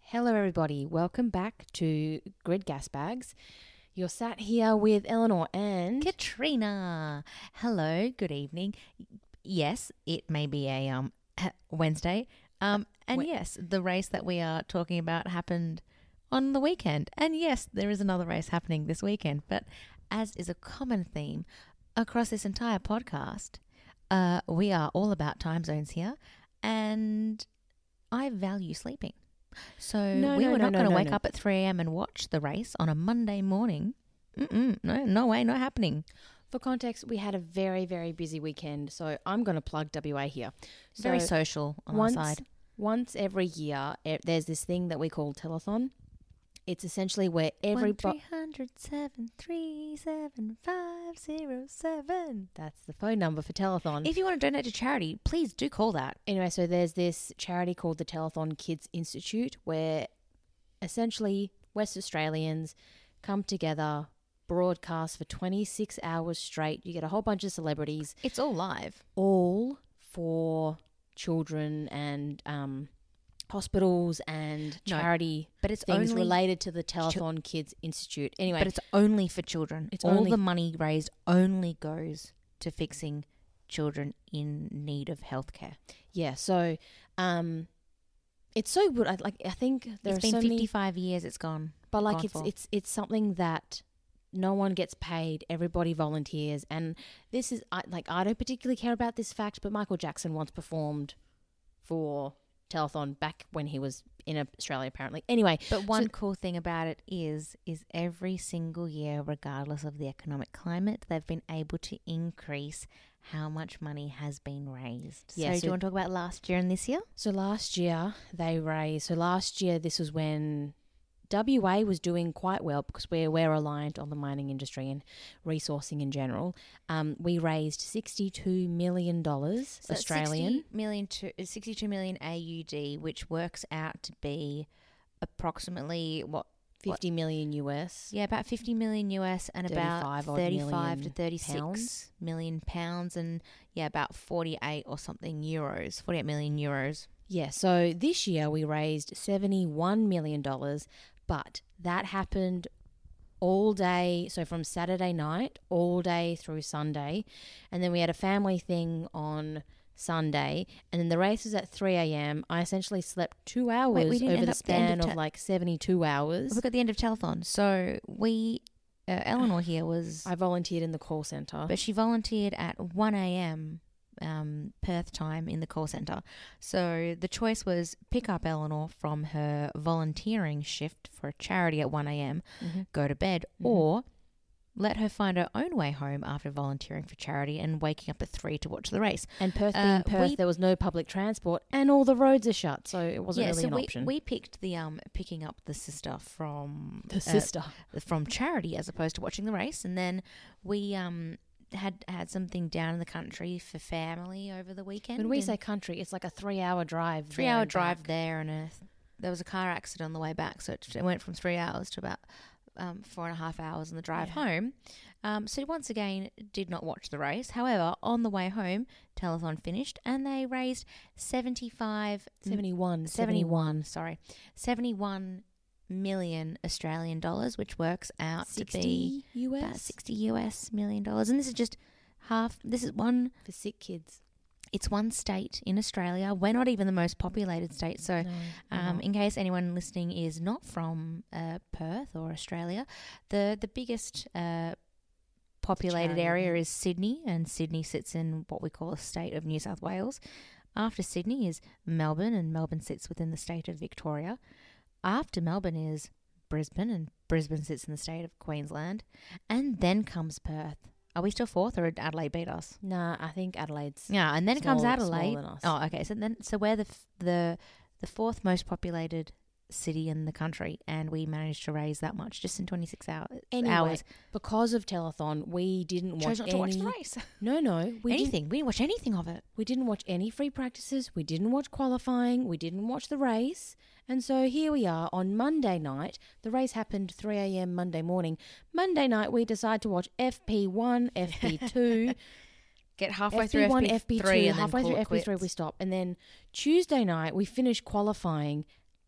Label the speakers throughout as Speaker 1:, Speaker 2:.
Speaker 1: Hello, everybody. Welcome back to Grid Gas Bags. You're sat here with Eleanor and
Speaker 2: Katrina. Hello, good evening. Yes, it may be a Wednesday. And yes, the race that we are talking about happened on the weekend. And yes, there is another race happening this weekend. But as is a common theme across this entire podcast, we are all about time zones here. And I value sleeping. So we were not going to wake up at 3 a.m. and watch the race on a Monday morning. No way, not happening.
Speaker 1: For context, we had a very, very busy weekend, so I'm going to plug WA here. So
Speaker 2: Very social on our side.
Speaker 1: Once every year, there's this thing that we call telethon. It's essentially where every
Speaker 2: 1-300-737-507.
Speaker 1: That's the phone number for telethon.
Speaker 2: If you want to donate to charity, please do call that.
Speaker 1: Anyway, so there's this charity called the Telethon Kids Institute where essentially West Australians come together, broadcast for 26 hours straight. You get a whole bunch of celebrities.
Speaker 2: It's all live.
Speaker 1: All for children and hospitals and charity
Speaker 2: but it's
Speaker 1: things
Speaker 2: only
Speaker 1: related to the Telethon Kids Institute. Anyway,
Speaker 2: but it's only for children. All the money raised only goes to fixing children in need of healthcare.
Speaker 1: Yeah, so it's so good. I think
Speaker 2: It's been 55 years it's gone.
Speaker 1: But it's something that no one gets paid. Everybody volunteers, and this is I don't particularly care about this fact, but Michael Jackson once performed for telethon back when he was in Australia, apparently. Anyway,
Speaker 2: but one cool thing about it is every single year, regardless of the economic climate, they've been able to increase how much money has been raised.
Speaker 1: Yeah,
Speaker 2: so do you want to talk about last year and this year?
Speaker 1: So last year this was when WA was doing quite well because we're reliant on the mining industry and resourcing in general. We raised $62 million Australian.
Speaker 2: 62 million AUD, which works out to be approximately
Speaker 1: 50 million US.
Speaker 2: Yeah, about 50 million US and about 35 to 36
Speaker 1: pounds.
Speaker 2: million pounds and about 48 million euros.
Speaker 1: Yeah, so this year we raised $71 million, but that happened all day, so from Saturday night all day through Sunday, and then we had a family thing on Sunday, and then the race was at 3 a.m. I essentially slept 2 hours over the span of 72 hours.
Speaker 2: Look at the end of telethon. So we, Eleanor here I
Speaker 1: volunteered in the call centre.
Speaker 2: But she volunteered at 1 a.m. Perth time in the call centre. So the choice was pick up Eleanor from her volunteering shift for a charity at 1 a.m., go to bed, or let her find her own way home after volunteering for charity and waking up at 3 to watch the race.
Speaker 1: And Perth being Perth, there was no public transport and all the roads are shut, so it wasn't really an option.
Speaker 2: We picked the picking up the sister from from charity as opposed to watching the race, and then we had something down in the country for family over the weekend.
Speaker 1: When we say country, it's like a 3-hour drive.
Speaker 2: 3-hour drive there, and there was a car accident on the way back, so it went from 3 hours to about 4.5 hours on the drive home. So once again, did not watch the race. However, on the way home, telethon finished, and they raised 71 million Australian dollars, which works out to be about $60 million. And this is just half. This is one
Speaker 1: for sick kids.
Speaker 2: It's one state in Australia. We're not even the most populated state. So in case anyone listening is not from Perth or Australia, the biggest populated area is Sydney, and Sydney sits in what we call the state of New South Wales. After Sydney is Melbourne, and Melbourne sits within the state of Victoria. After Melbourne is Brisbane, and Brisbane sits in the state of Queensland. And then comes Perth. Are we still fourth, or did Adelaide beat us?
Speaker 1: Nah, I think Adelaide's
Speaker 2: and then comes Adelaide.
Speaker 1: Than us.
Speaker 2: Oh, okay. So we're the fourth most populated city in the country, and we managed to raise that much just in 26 hours.
Speaker 1: Anyway, because of telethon, we didn't watch
Speaker 2: to watch the race.
Speaker 1: No,
Speaker 2: we didn't watch anything of it.
Speaker 1: We didn't watch any free practices. We didn't watch qualifying. We didn't watch the race. And so here we are on Monday night. The race happened 3 a.m. Monday morning. Monday night, we decide to watch FP1, FP2.
Speaker 2: Get halfway
Speaker 1: FP1,
Speaker 2: through FP3
Speaker 1: FP2,
Speaker 2: and
Speaker 1: halfway
Speaker 2: then
Speaker 1: through FP3 we stop. And then Tuesday night, we finish qualifying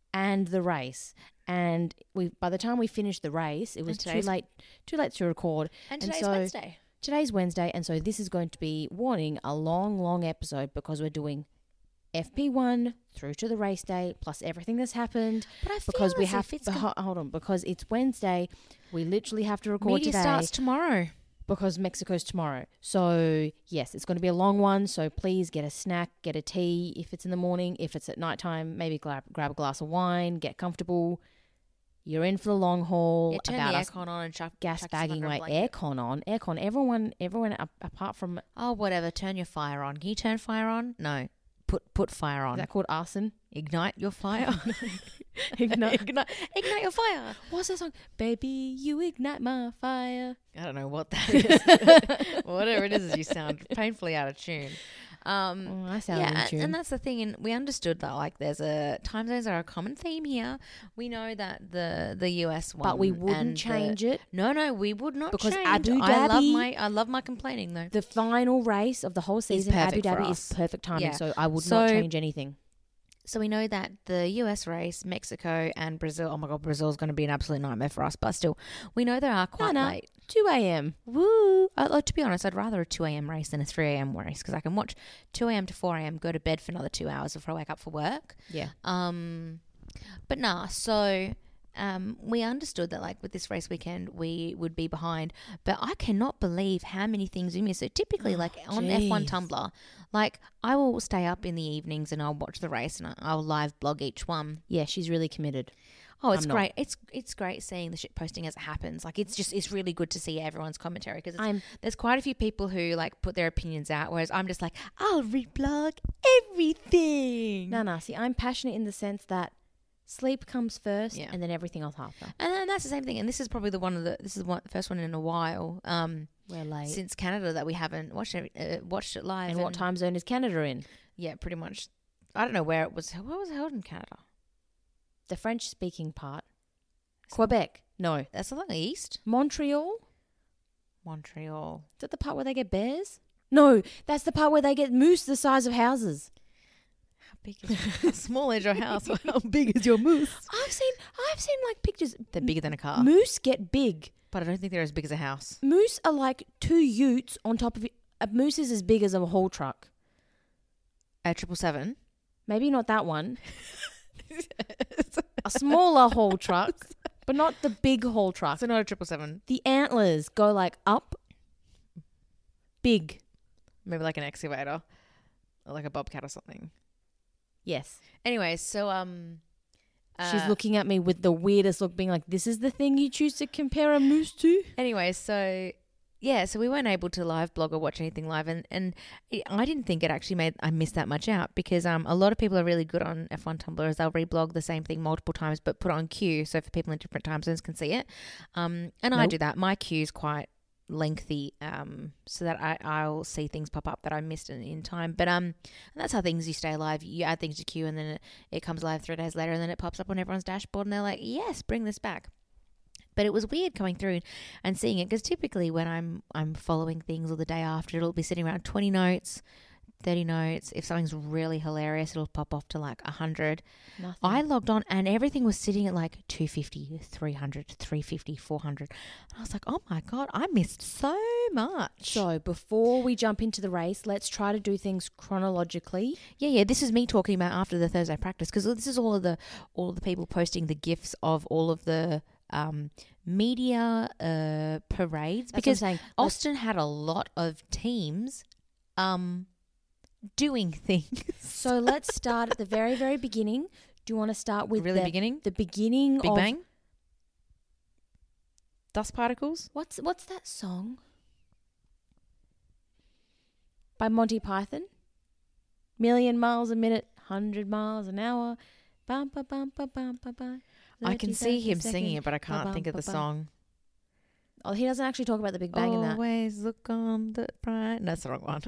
Speaker 1: and the race. And by the time we finished the race, it was too late to record.
Speaker 2: And today's
Speaker 1: so
Speaker 2: Wednesday.
Speaker 1: Today's Wednesday, and so this is going to be, warning, a long, long episode because we're doing FP1 through to the race day plus everything that's happened.
Speaker 2: But I feel
Speaker 1: because we
Speaker 2: as
Speaker 1: have
Speaker 2: if it's
Speaker 1: hold on, because it's Wednesday, we literally have to record
Speaker 2: media
Speaker 1: today.
Speaker 2: starts tomorrow.
Speaker 1: Because Mexico's tomorrow. So, yes, it's going to be a long one. So, please get a snack, get a tea if it's in the morning. If it's at nighttime, maybe grab a glass of wine, get comfortable. You're in for the long haul.
Speaker 2: Yeah, turn
Speaker 1: about
Speaker 2: the
Speaker 1: us
Speaker 2: aircon on and
Speaker 1: gas
Speaker 2: chuck
Speaker 1: bagging
Speaker 2: some under a
Speaker 1: away.
Speaker 2: blanket.
Speaker 1: Aircon. Everyone apart from...
Speaker 2: Oh, whatever. Turn your fire on. Can you turn fire on? No. Put fire on.
Speaker 1: Is that called arson?
Speaker 2: Ignite your fire.
Speaker 1: Ignite.
Speaker 2: Ignite your fire.
Speaker 1: What's that song? Baby, you ignite my fire.
Speaker 2: I don't know what that is. Whatever it is, you sound painfully out of tune.
Speaker 1: I sound in tune.
Speaker 2: And that's the thing. And we understood that like there's time zones are a common theme here. We know that the US one,
Speaker 1: but we wouldn't change it.
Speaker 2: No, we would not
Speaker 1: because
Speaker 2: change.
Speaker 1: Abu Dhabi,
Speaker 2: I love my complaining though.
Speaker 1: The final race of the whole season, Abu Dhabi, is perfect timing.
Speaker 2: Yeah.
Speaker 1: So I would not change anything.
Speaker 2: So we know that the US race, Mexico and Brazil, oh my God, Brazil is going to be an absolute nightmare for us. But still, we know they are quite late.
Speaker 1: 2 a.m.
Speaker 2: Woo! To be honest, I'd rather a 2 a.m. race than a 3 a.m. race because I can watch 2 a.m. to 4 a.m., go to bed for another 2 hours before I wake up for work.
Speaker 1: Yeah.
Speaker 2: But so we understood that like with this race weekend, we would be behind. But I cannot believe how many things we miss. So typically on F1 Tumblr, like I will stay up in the evenings and I'll watch the race and I'll live blog each one.
Speaker 1: Yeah, she's really committed.
Speaker 2: Oh, it's great. It's great seeing the shit posting as it happens. Like it's really good to see everyone's commentary because there's quite a few people who like put their opinions out, whereas I'm just like, I'll reblog everything.
Speaker 1: No. See, I'm passionate in the sense that sleep comes first and then everything else after.
Speaker 2: And then that's the same thing. And this is probably the first one in a while.
Speaker 1: We're late
Speaker 2: since Canada that we haven't watched it live.
Speaker 1: And what time zone is Canada in?
Speaker 2: Yeah, pretty much. I don't know where it was. Where was it held in Canada?
Speaker 1: The French-speaking part. Quebec. No.
Speaker 2: That's along the east.
Speaker 1: Montreal.
Speaker 2: Is
Speaker 1: that the part where they get bears? No, that's the part where they get moose the size of houses.
Speaker 2: How big is how small is your house? How big is your moose?
Speaker 1: I've seen like pictures.
Speaker 2: They're bigger than a car.
Speaker 1: Moose get big.
Speaker 2: But I don't think they're as big as a house.
Speaker 1: Moose are like 2 utes on top of it. A moose is as big as a haul truck.
Speaker 2: A 777?
Speaker 1: Maybe not that one. A smaller haul truck, but not the big haul truck.
Speaker 2: So not a 777.
Speaker 1: The antlers go like up. Big.
Speaker 2: Maybe like an excavator. Or like a bobcat or something.
Speaker 1: Yes.
Speaker 2: Anyway, so
Speaker 1: she's looking at me with the weirdest look, being like, this is the thing you choose to compare a moose to?
Speaker 2: Anyway, so we weren't able to live blog or watch anything live. And I didn't think it actually I missed that much out because a lot of people are really good on F1 Tumblr. They'll reblog the same thing multiple times but put it on queue so for people in different time zones can see it. And I do that. My queue is quite lengthy so that I'll see things pop up that I missed in time. But and that's how things you stay alive. You add things to queue and then it comes live 3 days later and then it pops up on everyone's dashboard and they're like, yes, bring this back. But it was weird coming through and seeing it because typically when I'm following things or the day after, it'll be sitting around 20 notes, 30 notes. If something's really hilarious, it'll pop off to like 100.
Speaker 1: Nothing.
Speaker 2: I logged on and everything was sitting at like 250, 300, 350, 400. I was like, oh my God, I missed so much.
Speaker 1: So before we jump into the race, let's try to do things chronologically.
Speaker 2: Yeah. This is me talking about after the Thursday practice because this is all of the people posting the GIFs of all of the media parades.
Speaker 1: That's
Speaker 2: because
Speaker 1: what I'm saying.
Speaker 2: Austin had a lot of teams doing things.
Speaker 1: So let's start at the very, very beginning. Do you want to start with
Speaker 2: really beginning?
Speaker 1: The beginning
Speaker 2: Big
Speaker 1: of
Speaker 2: Bang? Dust particles?
Speaker 1: What's that song? By Monty Python? Million miles a minute, 100 miles an hour. Bum, ba, bum, ba, bum, ba, ba.
Speaker 2: I can see him singing it, but I can't think of the song.
Speaker 1: Oh, he doesn't actually talk about the Big Bang in that.
Speaker 2: Always look on the bright. No, that's the wrong one.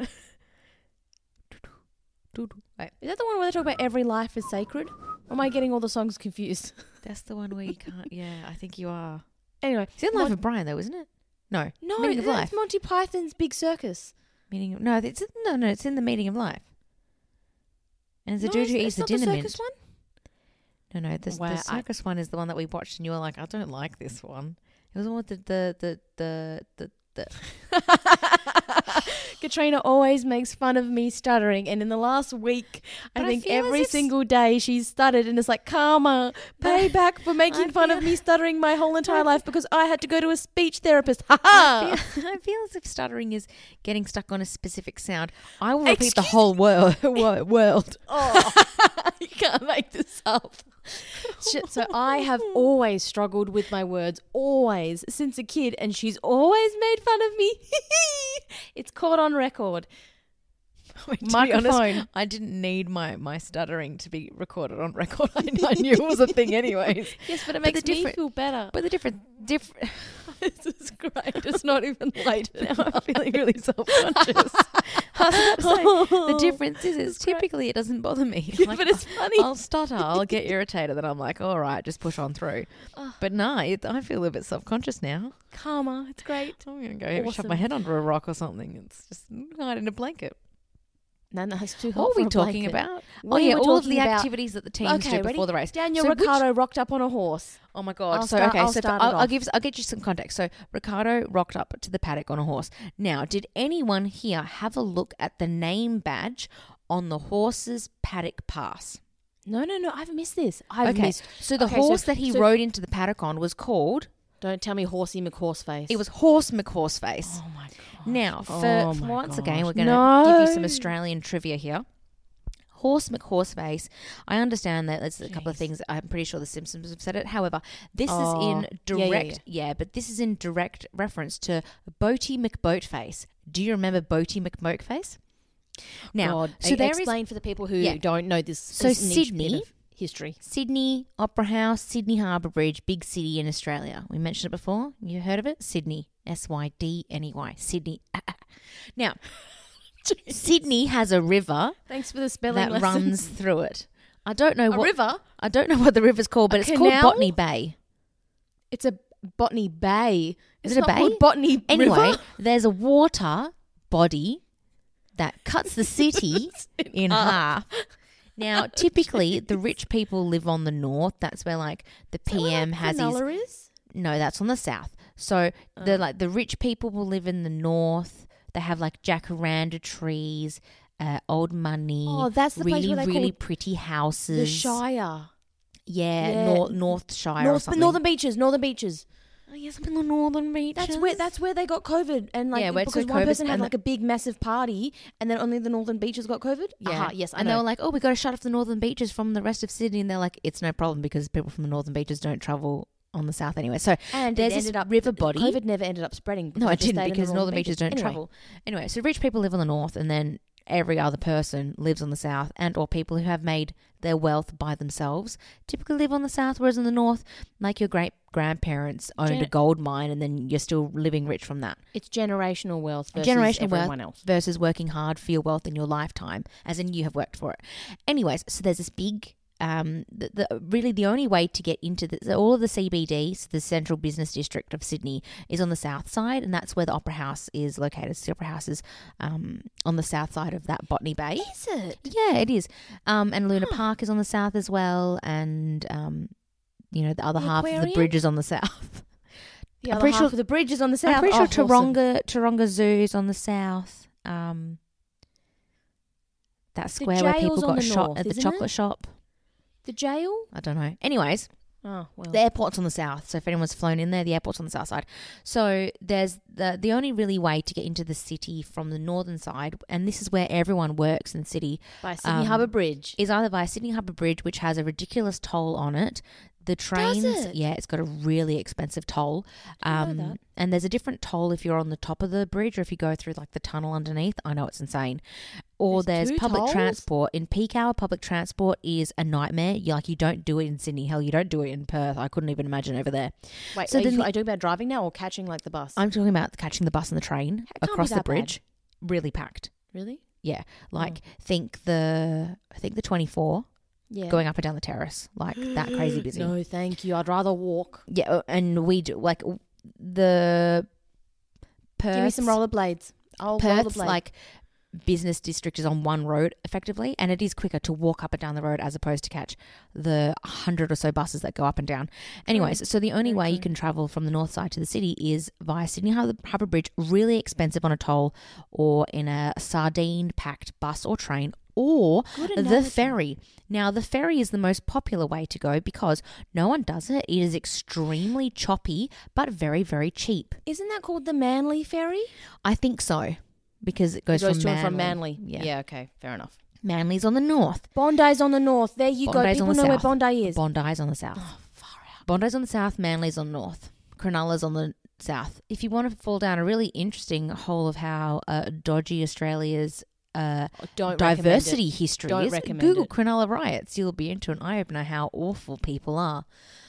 Speaker 2: Wait.
Speaker 1: Is that the one where they talk about every life is sacred? Or am I getting all the songs confused?
Speaker 2: That's the one where you can't. Yeah, I think you are.
Speaker 1: Anyway.
Speaker 2: It's in Life of Brian, though, isn't it? No.
Speaker 1: No,
Speaker 2: Meaning of
Speaker 1: that's
Speaker 2: Life.
Speaker 1: Monty Python's Big Circus.
Speaker 2: It's in the Meaning of Life. And it's the dude who eats the dinner mint.
Speaker 1: One?
Speaker 2: No. The
Speaker 1: Wow,
Speaker 2: circus one is the one that we watched, and you were like, I don't like this one. It was the one with the
Speaker 1: Katrina always makes fun of me stuttering, and in the last week,
Speaker 2: But
Speaker 1: I
Speaker 2: I
Speaker 1: think
Speaker 2: feel as
Speaker 1: every
Speaker 2: if
Speaker 1: single day she's stuttered, and it's like karma, payback for making fun of me stuttering my whole entire life because I had to go to a speech therapist. Ha ha!
Speaker 2: I feel as if stuttering is getting stuck on a specific sound. I will repeat the whole world.
Speaker 1: Oh, you can't make this up. So I have always struggled with my words, always, since a kid, and she's always made fun of me. It's caught on record.
Speaker 2: To be
Speaker 1: Microphone.
Speaker 2: honest, I didn't need my stuttering to be recorded on record. I knew it was a thing anyways.
Speaker 1: Yes, but it
Speaker 2: But
Speaker 1: makes
Speaker 2: the
Speaker 1: me
Speaker 2: different-
Speaker 1: feel better.
Speaker 2: But the different
Speaker 1: This is great. It's not even late.
Speaker 2: now I'm feeling really self-conscious. I was about to say, the difference is typically it doesn't bother me.
Speaker 1: Yeah,
Speaker 2: Like,
Speaker 1: but it's funny.
Speaker 2: I'll stutter, I'll get irritated, then I'm like, all right, just push on through. But no, I feel a bit self-conscious now.
Speaker 1: Karma. It's great.
Speaker 2: I'm going to go shove
Speaker 1: Awesome.
Speaker 2: my head under a rock or something. It's just hide in a blanket.
Speaker 1: No, it's too hot.
Speaker 2: What were we
Speaker 1: for a
Speaker 2: talking
Speaker 1: blanket.
Speaker 2: about?
Speaker 1: We were
Speaker 2: all of
Speaker 1: talking
Speaker 2: the
Speaker 1: about-
Speaker 2: activities that the teams do
Speaker 1: ready?
Speaker 2: before the race.
Speaker 1: Daniel
Speaker 2: So which-
Speaker 1: Ricciardo rocked up on a horse.
Speaker 2: Oh my god!
Speaker 1: I'll start it
Speaker 2: I'll get you some context. So Ricardo rocked up to the paddock on a horse. Now, did anyone here have a look at the name badge on the horse's paddock pass?
Speaker 1: No. I've missed this. I've
Speaker 2: Okay,
Speaker 1: missed.
Speaker 2: so the
Speaker 1: Okay,
Speaker 2: horse
Speaker 1: so-
Speaker 2: that he
Speaker 1: so-
Speaker 2: rode into the paddock on was called.
Speaker 1: Don't tell me Horsey McHorseface.
Speaker 2: It was Horse McHorseface.
Speaker 1: Oh my god.
Speaker 2: Now,
Speaker 1: Oh
Speaker 2: for
Speaker 1: my
Speaker 2: once
Speaker 1: gosh.
Speaker 2: again, we're going to give you some
Speaker 1: No.
Speaker 2: Australian trivia here. Horse McHorseface. I understand that there's a couple of
Speaker 1: Jeez.
Speaker 2: things. I'm pretty sure the Simpsons have said it. However, this
Speaker 1: Oh,
Speaker 2: is in
Speaker 1: yeah,
Speaker 2: direct,
Speaker 1: yeah.
Speaker 2: but this is in direct reference to Boaty McBoatface. Do you remember Boaty McBoatface? Now,
Speaker 1: God.
Speaker 2: so there is
Speaker 1: explain for the people who
Speaker 2: Yeah.
Speaker 1: don't know this.
Speaker 2: So
Speaker 1: this niche bit
Speaker 2: Sydney-
Speaker 1: of history.
Speaker 2: Sydney Opera House, Sydney Harbour Bridge, big city in Australia. We mentioned it before. You heard of it? Sydney, Sydney. Sydney. Now, Sydney has a river
Speaker 1: Thanks for the spelling
Speaker 2: that
Speaker 1: lesson.
Speaker 2: runs through it. I don't know
Speaker 1: a
Speaker 2: what
Speaker 1: river.
Speaker 2: I don't know what the river's called, but
Speaker 1: A
Speaker 2: it's called
Speaker 1: canal?
Speaker 2: Botany Bay.
Speaker 1: It's a Botany Bay.
Speaker 2: Is
Speaker 1: It's
Speaker 2: it a
Speaker 1: not
Speaker 2: bay?
Speaker 1: called Botany
Speaker 2: Anyway,
Speaker 1: River.
Speaker 2: there's a water body that cuts the city in half. Now, typically, the rich people live on the north. That's where, like, the PM has his.
Speaker 1: Cronulla is?
Speaker 2: No, that's on the south. So the rich people will live in the north. They have like jacaranda trees, old money.
Speaker 1: Oh, that's the place
Speaker 2: really,
Speaker 1: where they
Speaker 2: really
Speaker 1: call
Speaker 2: pretty houses.
Speaker 1: The Shire.
Speaker 2: Yeah,
Speaker 1: Yeah.
Speaker 2: North Shire or something.
Speaker 1: Northern Beaches.
Speaker 2: Oh, yes, up in the northern beaches.
Speaker 1: That's where they got COVID, and like
Speaker 2: Yeah, where it's
Speaker 1: because
Speaker 2: got
Speaker 1: one
Speaker 2: COVID
Speaker 1: person had
Speaker 2: and
Speaker 1: like a big massive party, and then only the northern beaches got COVID.
Speaker 2: Yeah.
Speaker 1: Aha, yes, I
Speaker 2: and
Speaker 1: know.
Speaker 2: they were like, oh, we got to shut off the northern beaches from the rest of Sydney. And they're like, it's no problem because people from the northern beaches don't travel on the south anyway. So
Speaker 1: and
Speaker 2: there's
Speaker 1: it
Speaker 2: this
Speaker 1: ended up
Speaker 2: river body.
Speaker 1: COVID never ended up spreading.
Speaker 2: No,
Speaker 1: because
Speaker 2: it
Speaker 1: just
Speaker 2: didn't
Speaker 1: stayed in the
Speaker 2: because northern beaches don't
Speaker 1: Anyway.
Speaker 2: travel. Anyway, so rich people live on the north and then every other person lives on the south, and or people who have made their wealth by themselves typically live on the south, whereas in the north, like your great grandparents owned a gold mine and then you're still living rich from that.
Speaker 1: It's generational wealth versus
Speaker 2: Generational
Speaker 1: everyone
Speaker 2: wealth
Speaker 1: else.
Speaker 2: versus working hard for your wealth in your lifetime, as in you have worked for it. Anyways, so there's this big really the only way to get into all of the CBD, so the Central Business District of Sydney, is on the south side, and that's where the Opera House is located. So the Opera House is on the south side of that Botany Bay.
Speaker 1: Is it?
Speaker 2: Yeah, it is. And Luna Park is on the south as well, and the other
Speaker 1: The
Speaker 2: half of the
Speaker 1: aquarium?
Speaker 2: bridge is on the south.
Speaker 1: The
Speaker 2: I'm
Speaker 1: other
Speaker 2: pretty
Speaker 1: half
Speaker 2: sure-
Speaker 1: of the bridge is on the south.
Speaker 2: I'm pretty
Speaker 1: Oh,
Speaker 2: sure
Speaker 1: awesome.
Speaker 2: Taronga Zoo is on the south. That square where people
Speaker 1: jail's on
Speaker 2: got
Speaker 1: the
Speaker 2: shot
Speaker 1: north,
Speaker 2: at the
Speaker 1: isn't
Speaker 2: chocolate
Speaker 1: it?
Speaker 2: shop.
Speaker 1: The jail?
Speaker 2: I don't know. Anyways,
Speaker 1: Oh, well.
Speaker 2: the airport's on the south. So if anyone's flown in there, the airport's on the south side. So there's the only really way to get into the city from the northern side, and this is where everyone works in the city,
Speaker 1: By Sydney Harbour Bridge.
Speaker 2: is either via Sydney Harbour Bridge, which has a ridiculous toll on it. The trains,
Speaker 1: it?
Speaker 2: yeah, it's got a really expensive toll.
Speaker 1: Didn't know that.
Speaker 2: And there's a different toll if you're on the top of the bridge or if you go through like the tunnel underneath. I know it's insane. Or
Speaker 1: There's
Speaker 2: there's
Speaker 1: two
Speaker 2: public
Speaker 1: tolls?
Speaker 2: transport. In peak hour, public transport is a nightmare. You don't do it in Sydney. Hell, you don't do it in Perth. I couldn't even imagine over there.
Speaker 1: Wait,
Speaker 2: so
Speaker 1: are
Speaker 2: then
Speaker 1: you
Speaker 2: the-
Speaker 1: talking about driving now or catching like the bus?
Speaker 2: I'm talking about catching the bus and the train
Speaker 1: It can't be
Speaker 2: across the
Speaker 1: that bad.
Speaker 2: bridge. Really packed.
Speaker 1: Really?
Speaker 2: Yeah, like think the 24
Speaker 1: Yeah.
Speaker 2: going up and down the terrace, like that crazy busy.
Speaker 1: No, thank you. I'd rather walk.
Speaker 2: Yeah, and we do like the Perth.
Speaker 1: Give me some rollerblades. I'll
Speaker 2: Perth's
Speaker 1: rollerblade.
Speaker 2: like business district is on one road effectively, and it is quicker to walk up and down the road as opposed to catch the 100 or so buses that go up and down. Anyways, so the only way you can travel from the north side to the city is via Sydney Harbour Bridge, really expensive on a toll, or in a sardine-packed bus or train, or the ferry. Now, the ferry is the most popular way to go because no one does it. It is extremely choppy, but very, very cheap.
Speaker 1: Isn't that called the Manly Ferry?
Speaker 2: I think so, because it goes,
Speaker 1: to
Speaker 2: from
Speaker 1: and from
Speaker 2: Manly.
Speaker 1: Manly. Yeah, okay, fair enough.
Speaker 2: Manly's on the north.
Speaker 1: Bondi's on the north. There you
Speaker 2: Bondi's
Speaker 1: go.
Speaker 2: on
Speaker 1: People
Speaker 2: the
Speaker 1: know where
Speaker 2: south.
Speaker 1: Bondi is.
Speaker 2: Bondi's on the south.
Speaker 1: Oh, far out.
Speaker 2: Bondi's on the south, Manly's on the north. Cronulla's on the south. If you want to fall down a really interesting hole of how dodgy Australia's diversity history
Speaker 1: Don't
Speaker 2: is,
Speaker 1: recommend
Speaker 2: Google
Speaker 1: it.
Speaker 2: Cronulla riots. You'll be into an eye-opener how awful people are.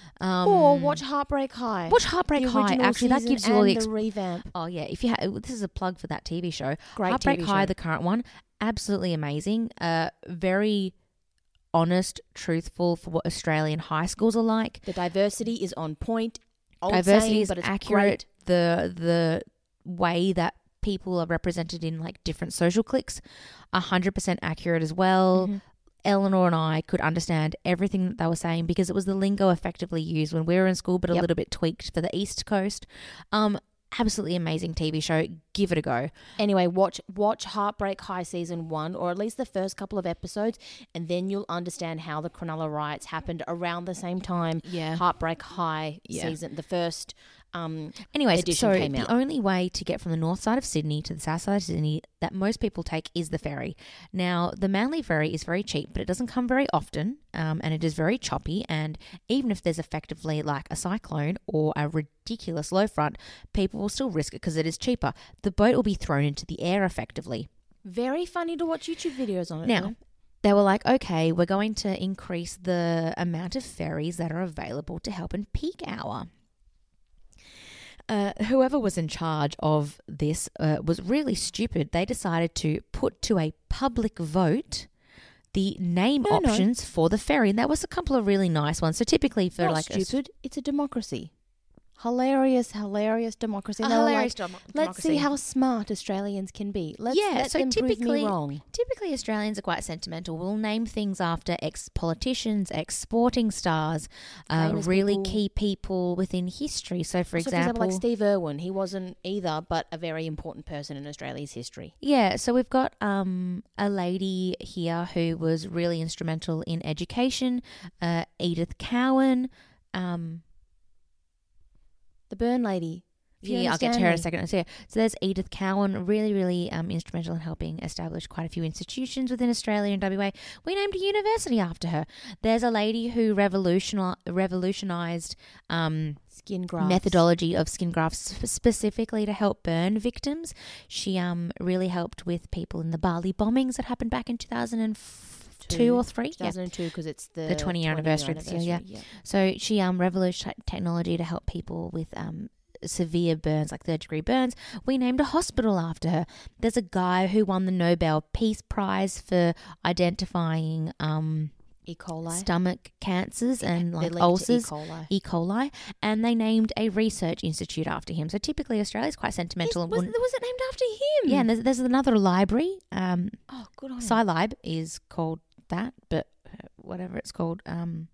Speaker 1: Or watch Heartbreak High.
Speaker 2: Watch Heartbreak
Speaker 1: The
Speaker 2: High.
Speaker 1: original
Speaker 2: Actually, that
Speaker 1: season
Speaker 2: gives you all the
Speaker 1: and the revamp.
Speaker 2: Oh yeah, if you this is a plug for that TV show.
Speaker 1: Great
Speaker 2: Heartbreak
Speaker 1: TV
Speaker 2: High,
Speaker 1: show.
Speaker 2: the current one, absolutely amazing. Very honest, truthful for what Australian high schools are like.
Speaker 1: The diversity is on point. Old
Speaker 2: Diversity
Speaker 1: saying,
Speaker 2: is
Speaker 1: but it's
Speaker 2: accurate.
Speaker 1: great.
Speaker 2: The way that people are represented in like different social cliques, 100% accurate as well.
Speaker 1: Mm-hmm.
Speaker 2: Eleanor and I could understand everything that they were saying because it was the lingo effectively used when we were in school, but a little bit tweaked for the East Coast. Absolutely amazing TV show. Give it a go.
Speaker 1: Anyway, watch Heartbreak High season 1, or at least the first couple of episodes, and then you'll understand how the Cronulla riots happened around the same time.
Speaker 2: Yeah.
Speaker 1: Heartbreak High season, the first
Speaker 2: Anyways,
Speaker 1: edition
Speaker 2: so
Speaker 1: came
Speaker 2: the
Speaker 1: out.
Speaker 2: only way to get from the north side of Sydney to the south side of Sydney that most people take is the ferry. Now, the Manly ferry is very cheap, but it doesn't come very often, and it is very choppy. And even if there's effectively like a cyclone or a ridiculous low front, people will still risk it because it is cheaper. The boat will be thrown into the air effectively.
Speaker 1: Very funny to watch YouTube videos on it.
Speaker 2: Now,
Speaker 1: though.
Speaker 2: they were like, okay, we're going to increase the amount of ferries that are available to help in peak hour. Whoever was in charge of this was really stupid. They decided to put to a public vote the name options for the ferry. And there was a couple of really nice ones. So typically for
Speaker 1: Not
Speaker 2: like
Speaker 1: stupid, it's a democracy. Hilarious democracy.
Speaker 2: A
Speaker 1: They were
Speaker 2: hilarious
Speaker 1: like,
Speaker 2: democracy.
Speaker 1: let's see how smart Australians can be. Let
Speaker 2: so
Speaker 1: them prove me wrong.
Speaker 2: Typically Australians are quite sentimental. We'll name things after ex-politicians, ex-sporting stars,
Speaker 1: Famous
Speaker 2: really
Speaker 1: people.
Speaker 2: key people within history. So for example,
Speaker 1: like Steve Irwin, he wasn't either, but a very important person in Australia's history.
Speaker 2: yeah, so we've got a lady here who was really instrumental in education, Edith Cowan.
Speaker 1: The Burn Lady. If you
Speaker 2: Yeah, I'll get to
Speaker 1: understand
Speaker 2: her in a
Speaker 1: me.
Speaker 2: second. So there's Edith Cowan, really, really instrumental in helping establish quite a few institutions within Australia and WA. We named a university after her. There's a lady who revolutionised
Speaker 1: Skin grafts.
Speaker 2: methodology of skin grafts specifically to help burn victims. She really helped with people in the Bali bombings that happened back in 2002 or 3.
Speaker 1: 2002, because it's the
Speaker 2: 20-year anniversary this year, yeah. So she revolutionized technology to help people with severe burns, like third-degree burns. We named a hospital after her. There's a guy who won the Nobel Peace Prize for identifying
Speaker 1: E. coli.
Speaker 2: stomach cancers and
Speaker 1: They're
Speaker 2: like
Speaker 1: linked to
Speaker 2: ulcers,
Speaker 1: E. coli.
Speaker 2: E. coli, and they named a research institute after him. So typically Australia's quite sentimental.
Speaker 1: Was it named after him?
Speaker 2: Yeah, and there's another library.
Speaker 1: Oh, good on him.
Speaker 2: SciLib is called that, but whatever it's called.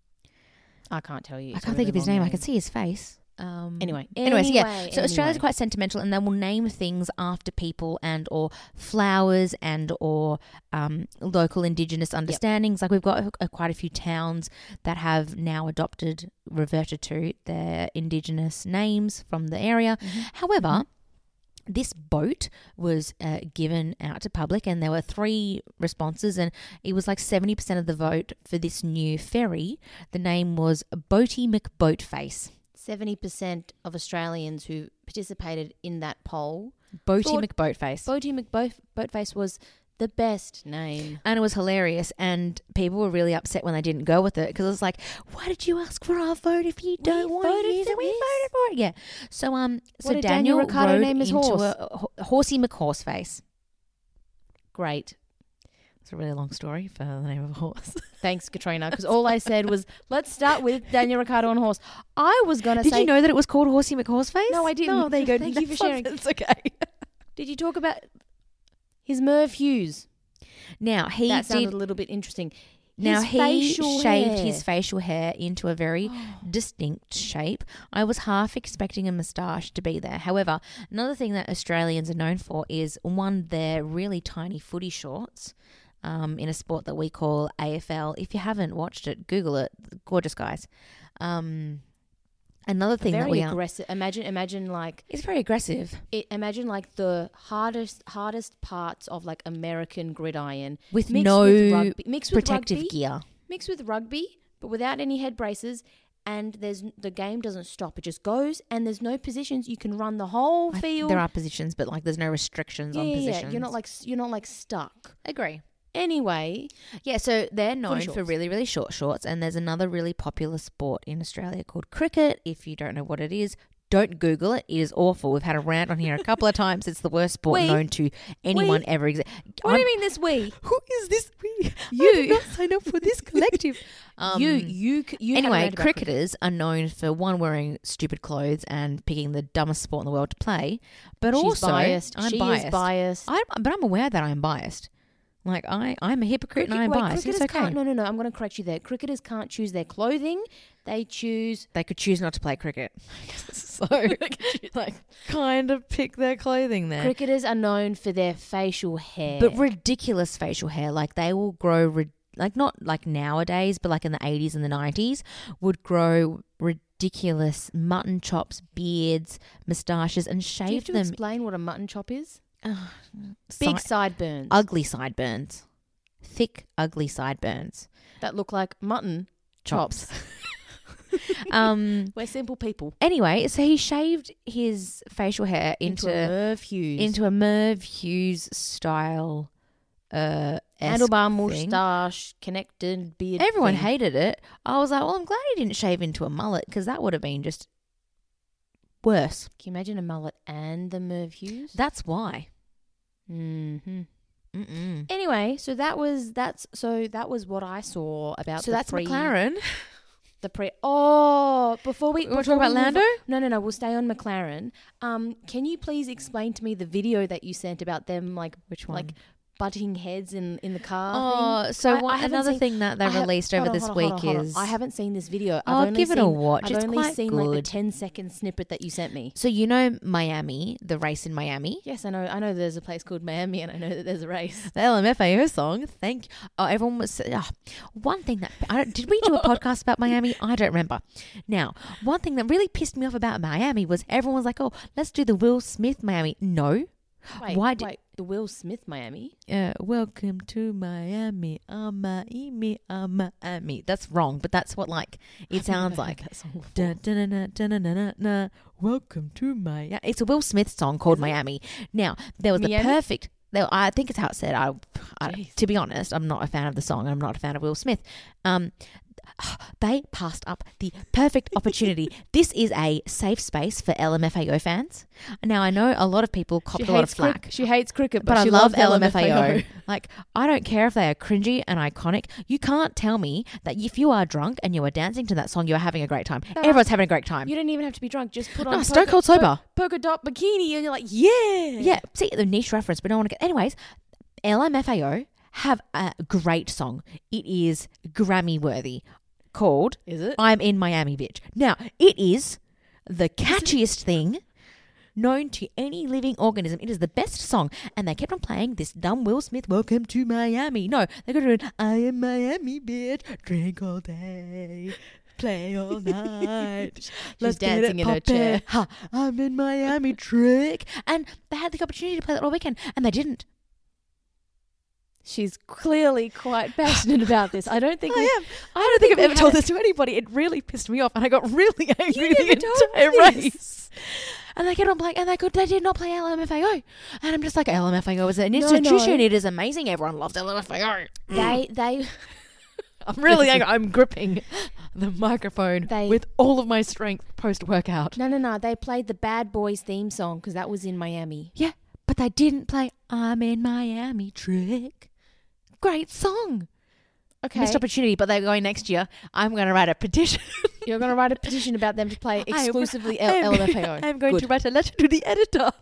Speaker 1: I can't tell you.
Speaker 2: I can't think of his name. I can see his face. Anyways, yeah. So Australia's quite sentimental, and they will name things after people and or flowers and or local Indigenous understandings. Like we've got quite a few towns that have now reverted to their Indigenous names from the area.
Speaker 1: Mm-hmm.
Speaker 2: However, this boat was given out to public, and there were 3 responses, and it was like 70% of the vote for this new ferry. The name was Boaty McBoatface.
Speaker 1: 70% of Australians who participated in that poll,
Speaker 2: Boaty
Speaker 1: thought
Speaker 2: McBoatface.
Speaker 1: Boaty McBoatface was the best name.
Speaker 2: And it was hilarious, and people were really upset when they didn't go with it because it was like, why did you ask for our vote if you don't want to
Speaker 1: voted
Speaker 2: use
Speaker 1: for
Speaker 2: it? We
Speaker 1: this.
Speaker 2: voted for it. Yeah. So so
Speaker 1: did
Speaker 2: Daniel
Speaker 1: Daniel Ricciardo
Speaker 2: rode
Speaker 1: name his
Speaker 2: into
Speaker 1: horse?
Speaker 2: a Horsey McHorseface.
Speaker 1: Great.
Speaker 2: It's a really long story for the name of a horse.
Speaker 1: Thanks, Katrina, because all I said was, let's start with Daniel Ricciardo on horse. I was going to say...
Speaker 2: Did you know that it was called Horsey McHorseface?
Speaker 1: No, I didn't.
Speaker 2: No, there you go.
Speaker 1: Thank you for sharing.
Speaker 2: It's okay.
Speaker 1: Did you talk about His Merv Hughes.
Speaker 2: Now, he
Speaker 1: That sounded
Speaker 2: did...
Speaker 1: a little bit interesting.
Speaker 2: Now,
Speaker 1: His
Speaker 2: he
Speaker 1: facial
Speaker 2: shaved
Speaker 1: hair.
Speaker 2: his facial hair into a very distinct shape. I was half expecting a moustache to be there. However, another thing that Australians are known for is, one, their really tiny footy shorts in a sport that we call AFL. If you haven't watched it, Google it. Gorgeous guys. Another thing that
Speaker 1: Very
Speaker 2: we are...
Speaker 1: aggressive. Imagine like
Speaker 2: It's very aggressive.
Speaker 1: imagine like the hardest parts of like American gridiron
Speaker 2: With
Speaker 1: mixed
Speaker 2: no
Speaker 1: with rugby, mixed with
Speaker 2: protective
Speaker 1: rugby,
Speaker 2: gear.
Speaker 1: mixed with rugby, but without any head braces. And the game doesn't stop; it just goes. And there's no positions. You can run the whole field.
Speaker 2: There are positions, but like there's no restrictions on positions.
Speaker 1: Yeah. You're not like stuck.
Speaker 2: Agree.
Speaker 1: Anyway,
Speaker 2: Yeah, so they're known for
Speaker 1: shorts.
Speaker 2: really, really short shorts, and there's another really popular sport in Australia called cricket. If you don't know what it is, don't Google it. It is awful. We've had a rant on here a couple of times. It's the worst sport known to anyone ever.
Speaker 1: what do you mean this we?
Speaker 2: Who is this we?
Speaker 1: You.
Speaker 2: I did not sign up for this collective.
Speaker 1: You. had a
Speaker 2: Anyway,
Speaker 1: rant about
Speaker 2: cricketers are known for, one, wearing stupid clothes and picking the dumbest sport in the world to play, but
Speaker 1: She's
Speaker 2: also
Speaker 1: biased.
Speaker 2: I'm
Speaker 1: She
Speaker 2: biased.
Speaker 1: is biased.
Speaker 2: But I'm aware that I'm biased. Like I'm a hypocrite and I'm biased. It's
Speaker 1: Cricketers
Speaker 2: okay.
Speaker 1: can't. No. I'm going to correct you there. Cricketers can't choose their clothing. They choose.
Speaker 2: They could choose not to play cricket. So, like, kind of pick their clothing there.
Speaker 1: Cricketers are known for their facial hair.
Speaker 2: But ridiculous facial hair. Like, they will grow, like, not like nowadays, but like in the 80s and the 90s, would grow ridiculous mutton chops, beards, moustaches, and
Speaker 1: do you have
Speaker 2: shave
Speaker 1: to
Speaker 2: them.
Speaker 1: explain what a mutton chop is?
Speaker 2: Si-
Speaker 1: Big sideburns
Speaker 2: ugly sideburns. Thick, ugly sideburns.
Speaker 1: that look like mutton chops. We're simple people.
Speaker 2: Anyway, so he shaved his facial hair
Speaker 1: Into a Merv Hughes.
Speaker 2: a Merv Hughes style
Speaker 1: handlebar
Speaker 2: thing.
Speaker 1: moustache, connected beard.
Speaker 2: Everyone
Speaker 1: thing.
Speaker 2: hated it. I was like, well, I'm glad he didn't shave into a mullet because that would have been just worse.
Speaker 1: Can you imagine a mullet and the Merv Hughes?
Speaker 2: That's why.
Speaker 1: Mm-hmm.
Speaker 2: Mm-mm.
Speaker 1: Anyway, so that was what I saw about.
Speaker 2: So
Speaker 1: the
Speaker 2: that's
Speaker 1: pre,
Speaker 2: McLaren.
Speaker 1: The pre. Oh, before we
Speaker 2: Want to talk about Lando?
Speaker 1: No. We'll stay on McLaren. Can you please explain to me the video that you sent about them, like
Speaker 2: Which one?
Speaker 1: like butting heads in the car?
Speaker 2: Oh,
Speaker 1: thing?
Speaker 2: so
Speaker 1: I haven't
Speaker 2: another
Speaker 1: seen-
Speaker 2: thing that they
Speaker 1: I have-
Speaker 2: released
Speaker 1: hold
Speaker 2: over
Speaker 1: on,
Speaker 2: this
Speaker 1: hold on,
Speaker 2: week
Speaker 1: hold on.
Speaker 2: is...
Speaker 1: I haven't seen this video.
Speaker 2: Oh, give it a watch.
Speaker 1: I've
Speaker 2: It's
Speaker 1: only
Speaker 2: quite
Speaker 1: seen like the
Speaker 2: good.
Speaker 1: 10-second snippet that you sent me.
Speaker 2: So you know Miami, the race in Miami?
Speaker 1: Yes, I know. I know there's a place called Miami, and I know that there's a race.
Speaker 2: The LMFAO song. Thank you. Oh, everyone was... one thing that... did we do a podcast about Miami? I don't remember. Now, one thing that really pissed me off about Miami was everyone was like, oh, let's do the Will Smith Miami. No.
Speaker 1: Wait, the Will Smith Miami?
Speaker 2: Welcome to Miami. Miami. That's wrong, but that's what like it sounds like.
Speaker 1: That song before.
Speaker 2: Da-da-da-da-da-da-da-da. Welcome to Miami. It's a Will Smith song called Miami. Now, there was
Speaker 1: Miami?
Speaker 2: the perfect... I think it's how it's said.
Speaker 1: Jeez.
Speaker 2: To be honest, I'm not a fan of the song. I'm not a fan of Will Smith. They passed up the perfect opportunity. This is a safe space for LMFAO fans. Now, I know a lot of people copped a lot of flack.
Speaker 1: She hates cricket,
Speaker 2: But I
Speaker 1: she
Speaker 2: love
Speaker 1: loves
Speaker 2: LMFAO. Like, I don't care if they are cringy and iconic. You can't tell me that if you are drunk and you are dancing to that song, you are having a great time.
Speaker 1: No,
Speaker 2: Everyone's having a great time.
Speaker 1: You don't even have to be drunk. Just put on
Speaker 2: No, stone cold sober.
Speaker 1: polka dot bikini, and you're like, yeah.
Speaker 2: Yeah, see, the niche reference, but I don't want to get... Anyways, LMFAO have a great song. It is Grammy worthy, called
Speaker 1: Is it?
Speaker 2: I'm in Miami, bitch. Now, it is the catchiest thing known to any living organism. It is the best song. And they kept on playing this dumb Will Smith, Welcome to Miami. No, they got to do I am Miami, bitch. Drink all day. Play all night.
Speaker 1: She's dancing in her chair.
Speaker 2: Ha, I'm in Miami, trick. And they had the opportunity to play that all weekend, and they didn't.
Speaker 1: She's clearly quite passionate about this. I don't think
Speaker 2: I
Speaker 1: we-
Speaker 2: am. I don't think I've
Speaker 1: we
Speaker 2: ever
Speaker 1: had
Speaker 2: told
Speaker 1: a-
Speaker 2: this to anybody. It really pissed me off, and I got really angry
Speaker 1: never
Speaker 2: the
Speaker 1: told
Speaker 2: entire
Speaker 1: me this.
Speaker 2: race. And they kept on playing, and they did not play LMFAO. And I'm just like, LMFAO is an
Speaker 1: No,
Speaker 2: institution.
Speaker 1: no.
Speaker 2: It is amazing. Everyone loves LMFAO.
Speaker 1: they
Speaker 2: I'm really angry. I'm gripping the microphone
Speaker 1: They-
Speaker 2: with all of my strength post-workout.
Speaker 1: no. They played the Bad Boys theme song because that was in Miami.
Speaker 2: Yeah, but they didn't play I'm in Miami, trick. Great song.
Speaker 1: Okay,
Speaker 2: Missed opportunity, but they're going next year. I'm going to write a petition.
Speaker 1: you're going to write a petition about them to play exclusively
Speaker 2: I am
Speaker 1: LMFAO.
Speaker 2: I'm going
Speaker 1: Good.
Speaker 2: to write a letter to the editor.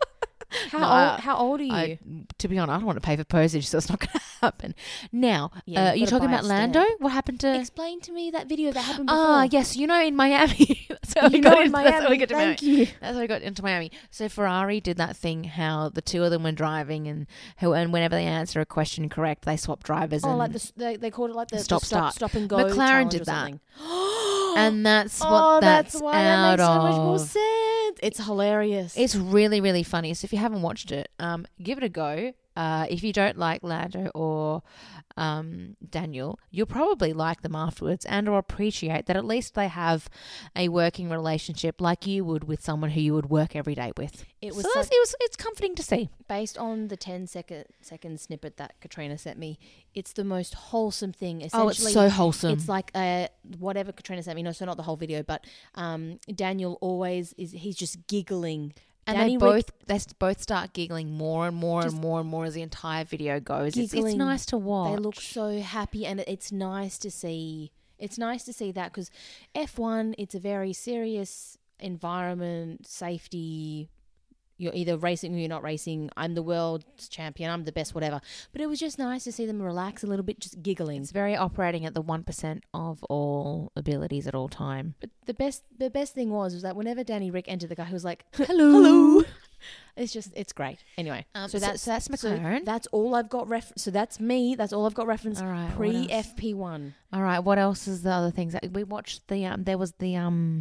Speaker 1: How old are you?
Speaker 2: To be honest, I don't want to pay for postage, so it's not going to happen. Now,
Speaker 1: Yeah, you've
Speaker 2: you're
Speaker 1: gotta
Speaker 2: talking
Speaker 1: buy
Speaker 2: about
Speaker 1: a
Speaker 2: Lando?
Speaker 1: stamp.
Speaker 2: What happened to...
Speaker 1: Explain to me that video that happened before.
Speaker 2: Ah, yes, in Miami. That's how we
Speaker 1: You
Speaker 2: got
Speaker 1: know, in
Speaker 2: into- that's how we
Speaker 1: Miami.
Speaker 2: got to
Speaker 1: Thank
Speaker 2: Miami.
Speaker 1: you.
Speaker 2: That's how we got into Miami. So Ferrari did that thing how the two of them were driving and whenever they answer a question correct, they swap drivers.
Speaker 1: Oh,
Speaker 2: and
Speaker 1: like they called it like the
Speaker 2: Stop, start.
Speaker 1: stop and go.
Speaker 2: McLaren
Speaker 1: challenge
Speaker 2: did
Speaker 1: or
Speaker 2: that.
Speaker 1: something.
Speaker 2: And that's
Speaker 1: Oh,
Speaker 2: what
Speaker 1: that's why that
Speaker 2: out
Speaker 1: makes so much more
Speaker 2: of.
Speaker 1: sense. It's hilarious.
Speaker 2: It's really, really funny. So if you haven't watched it, give it a go. If you don't like Lando or Daniel, you'll probably like them afterwards and or appreciate that at least they have a working relationship like you would with someone who you would work every day with. It's comforting to see.
Speaker 1: Based on the 10-second snippet that Katrina sent me, it's the most wholesome thing. Essentially,
Speaker 2: Oh, it's so wholesome.
Speaker 1: It's like whatever Katrina sent me. No, so not the whole video, but Daniel always is. He's just giggling.
Speaker 2: And
Speaker 1: Danny
Speaker 2: they both start giggling more and more
Speaker 1: Just
Speaker 2: and more and more as the entire video goes. It's
Speaker 1: giggling.
Speaker 2: nice to watch.
Speaker 1: They look so happy, and it's nice to see. It's nice to see that because F1, it's a very serious environment, safety. You're either racing or you're not racing. I'm the world's champion. I'm the best, whatever. But it was just nice to see them relax a little bit, just giggling.
Speaker 2: It's very operating at the 1% of all abilities at all time.
Speaker 1: But the best thing was that whenever Danny Rick entered, the guy who was like,
Speaker 2: Hello.
Speaker 1: It's great. Anyway,
Speaker 2: So that's McLaren.
Speaker 1: that's all I've got so that's me. That's all I've got reference.
Speaker 2: All right,
Speaker 1: Pre
Speaker 2: what else?
Speaker 1: FP1.
Speaker 2: All right. What else is the other things that we watched? There was the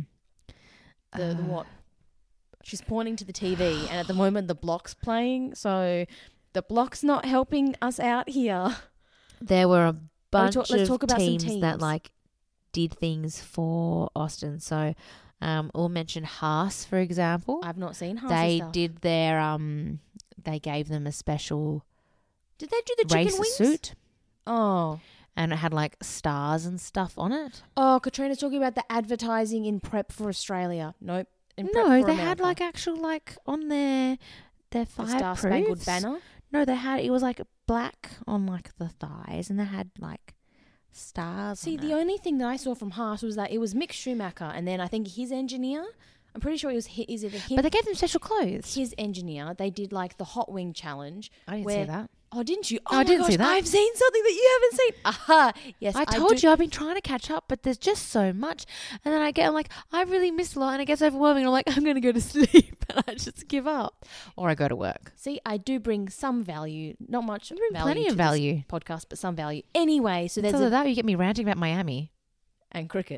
Speaker 1: The what? She's pointing to the TV, and at the moment the block's playing, so the block's not helping us out here.
Speaker 2: There were a bunch
Speaker 1: let's
Speaker 2: of
Speaker 1: talk about some
Speaker 2: teams that
Speaker 1: teams.
Speaker 2: like did things for Austin. So we'll mention Haas, for example.
Speaker 1: I've not seen Haas
Speaker 2: They
Speaker 1: stuff.
Speaker 2: did their they gave them a special
Speaker 1: Did they do the chicken
Speaker 2: race
Speaker 1: wings?
Speaker 2: suit,
Speaker 1: Oh.
Speaker 2: and it had like stars and stuff on it.
Speaker 1: Oh, Katrina's talking about the advertising in prep for Australia. Nope. In prep
Speaker 2: No,
Speaker 1: for
Speaker 2: they had
Speaker 1: America.
Speaker 2: like actual like on their
Speaker 1: the Star Spangled
Speaker 2: fireproofs.
Speaker 1: Banner.
Speaker 2: No, it was like black on like the thighs, and they had like stars.
Speaker 1: See,
Speaker 2: on
Speaker 1: the
Speaker 2: it.
Speaker 1: only thing that I saw from Haas was that it was Mick Schumacher, and then I think his engineer. I'm pretty sure it was is either him.
Speaker 2: But they gave them special clothes.
Speaker 1: His engineer. They did like the hot wing challenge.
Speaker 2: I didn't
Speaker 1: where-
Speaker 2: see that.
Speaker 1: Oh, didn't you?
Speaker 2: I
Speaker 1: my
Speaker 2: didn't
Speaker 1: gosh,
Speaker 2: see that.
Speaker 1: I've seen something that you haven't seen. Aha! Yes,
Speaker 2: I told you I've been trying to catch up, but there's just so much. And then I'm like, I really missed a lot, and it gets overwhelming. And I'm like, I'm going to go to sleep, and I just give up, or I go to work.
Speaker 1: See, I do bring some value, not much
Speaker 2: I bring
Speaker 1: value
Speaker 2: plenty
Speaker 1: to
Speaker 2: of
Speaker 1: this
Speaker 2: value.
Speaker 1: podcast, but some value. Anyway, so there's
Speaker 2: Because of that, you get me ranting about Miami.
Speaker 1: and cricket.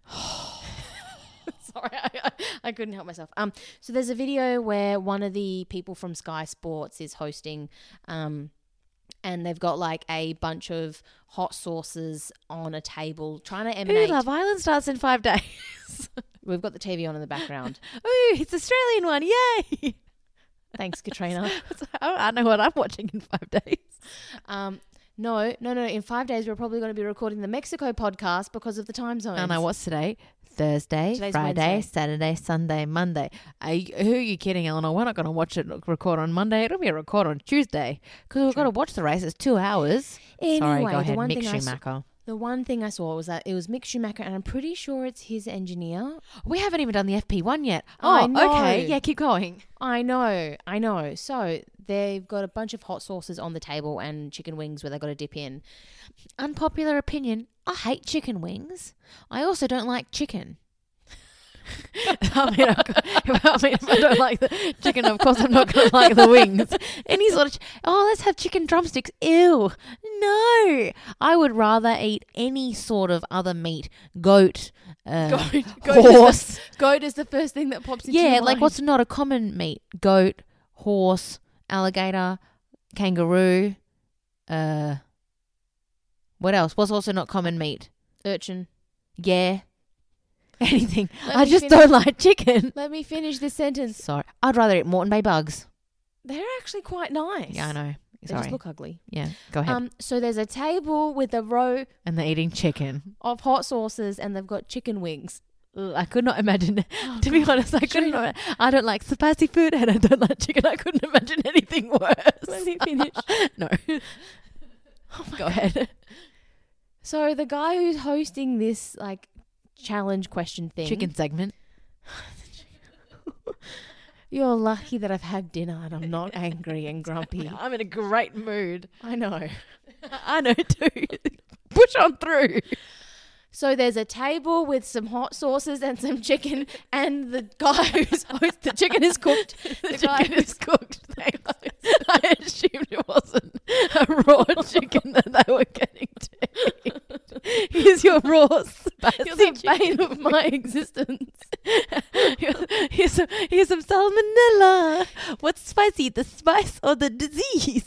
Speaker 1: Sorry, I couldn't help myself. So there's a video where one of the people from Sky Sports is hosting, and they've got like a bunch of hot sauces on a table, trying to emanate.
Speaker 2: Ooh, Love Island starts in 5 days.
Speaker 1: We've got the TV on in the background.
Speaker 2: Ooh, it's Australian one. Yay!
Speaker 1: Thanks, Katrina.
Speaker 2: I know what I'm watching in 5 days.
Speaker 1: No. In 5 days, we're probably going to be recording the Mexico podcast because of the time zones.
Speaker 2: I know, what's today? Thursday,
Speaker 1: Today's
Speaker 2: Friday,
Speaker 1: Wednesday.
Speaker 2: Saturday, Sunday, Monday. Who are you kidding, Eleanor? We're not going to record on Monday. It'll be a record on Tuesday because we've got to watch the race. It's 2 hours.
Speaker 1: Anyway,
Speaker 2: Sorry, go
Speaker 1: the
Speaker 2: ahead.
Speaker 1: one
Speaker 2: Mick
Speaker 1: thing I saw-
Speaker 2: Schumacher.
Speaker 1: The one thing I saw was that it was Mick Schumacher, and I'm pretty sure it's his engineer.
Speaker 2: We haven't even done the FP1 yet.
Speaker 1: I
Speaker 2: Oh,
Speaker 1: know.
Speaker 2: okay. Yeah, keep going.
Speaker 1: I know. So they've got a bunch of hot sauces on the table and chicken wings where they got to dip in.
Speaker 2: Unpopular opinion. I hate chicken wings. I also don't like chicken. If I don't like the chicken, of course I'm not going to like the wings. Any sort of, let's have chicken drumsticks. Ew. No. I would rather eat any sort of other meat. Goat. Horse.
Speaker 1: Goat is the first thing that pops into
Speaker 2: Yeah,
Speaker 1: your
Speaker 2: like
Speaker 1: mind.
Speaker 2: what's not a common meat? Goat, horse, alligator, kangaroo. What else? What's also not common meat?
Speaker 1: urchin?
Speaker 2: Yeah. Anything.
Speaker 1: Let
Speaker 2: I
Speaker 1: me
Speaker 2: just
Speaker 1: finish.
Speaker 2: don't like chicken.
Speaker 1: Let me finish this sentence.
Speaker 2: Sorry. I'd rather eat Moreton Bay bugs.
Speaker 1: They're actually quite nice.
Speaker 2: Yeah, I know.
Speaker 1: They
Speaker 2: Sorry.
Speaker 1: just look ugly.
Speaker 2: Yeah, go ahead.
Speaker 1: So there's a table with a row
Speaker 2: And they're eating chicken.
Speaker 1: of hot sauces, and they've got chicken wings.
Speaker 2: Ugh, I could not imagine.
Speaker 1: Oh,
Speaker 2: To be honest, I couldn't. I don't like spicy food, and I don't like chicken. I couldn't imagine anything worse.
Speaker 1: Let me finish.
Speaker 2: No. Go ahead.
Speaker 1: So the guy who's hosting this like challenge question thing,
Speaker 2: Chicken segment.
Speaker 1: You're lucky that I've had dinner and I'm not angry and grumpy.
Speaker 2: I'm in a great mood.
Speaker 1: I know.
Speaker 2: I know too. Push on through.
Speaker 1: So there's a table with some hot sauces and some chicken, and the guy who's host, the chicken is cooked.
Speaker 2: The chicken is cooked. Thanks. I assumed it wasn't a raw chicken that they were getting to eat. Here's your raw spicy
Speaker 1: You're the
Speaker 2: chicken.
Speaker 1: bane of my existence.
Speaker 2: Here's some salmonella. What's spicy, the spice or the disease?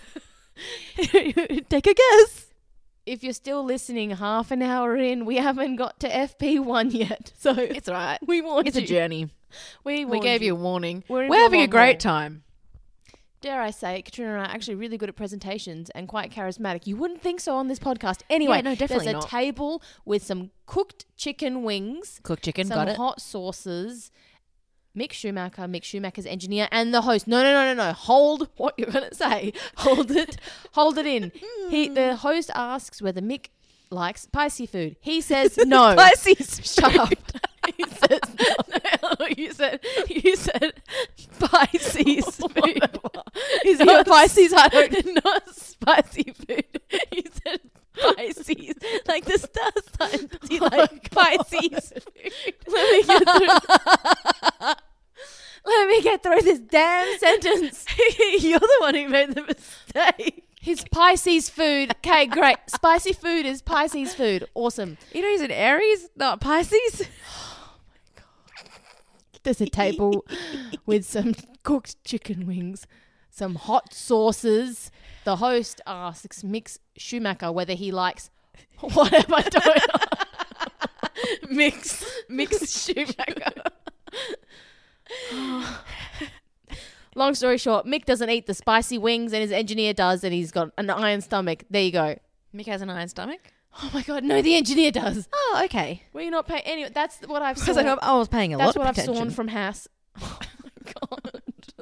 Speaker 2: Take a guess.
Speaker 1: If you're still listening half an hour in, we haven't got to FP1 yet. So
Speaker 2: It's all right.
Speaker 1: we warned
Speaker 2: It's
Speaker 1: you.
Speaker 2: a journey.
Speaker 1: We
Speaker 2: We gave you a warning.
Speaker 1: We're in
Speaker 2: We're
Speaker 1: for a
Speaker 2: having a
Speaker 1: long
Speaker 2: great
Speaker 1: haul.
Speaker 2: time.
Speaker 1: Dare I say, Katrina and I are actually really good at presentations and quite charismatic. You wouldn't think so on this podcast. Anyway,
Speaker 2: Yeah, no, definitely
Speaker 1: there's a
Speaker 2: not.
Speaker 1: table with some cooked chicken wings,
Speaker 2: Cooked chicken,
Speaker 1: some
Speaker 2: got it.
Speaker 1: hot sauces, Mick Schumacher's engineer, and the host. No. Hold what you're going to say. Hold it. Hold it in. The host asks whether Mick likes spicy food. He says no.
Speaker 2: Spicy.
Speaker 1: Shut up. He says no. You said Pisces food. Is he a Pisces? I don't
Speaker 2: Not spicy food. You said Pisces. Like the star sign. Do you like Pisces food?
Speaker 1: Let me get through this damn sentence.
Speaker 2: You're the one who made the mistake.
Speaker 1: His Pisces food. Okay, great. Spicy food is Pisces food. Awesome.
Speaker 2: You know he's an Aries, not Pisces.
Speaker 1: There's a table with some cooked chicken wings, some hot sauces. The host asks Mick Schumacher whether he likes whatever. Mick Schumacher. Long story short, Mick doesn't eat the spicy wings and his engineer does, and he's got an iron stomach. There you go.
Speaker 2: Mick has an iron stomach.
Speaker 1: Oh my God, no, the engineer does.
Speaker 2: Oh, okay.
Speaker 1: Were you not paying? Anyway, that's what I've
Speaker 2: Because
Speaker 1: sawn.
Speaker 2: I was paying a
Speaker 1: That's
Speaker 2: lot
Speaker 1: what
Speaker 2: of
Speaker 1: I've
Speaker 2: attention.
Speaker 1: sawn from Haas. Oh my God.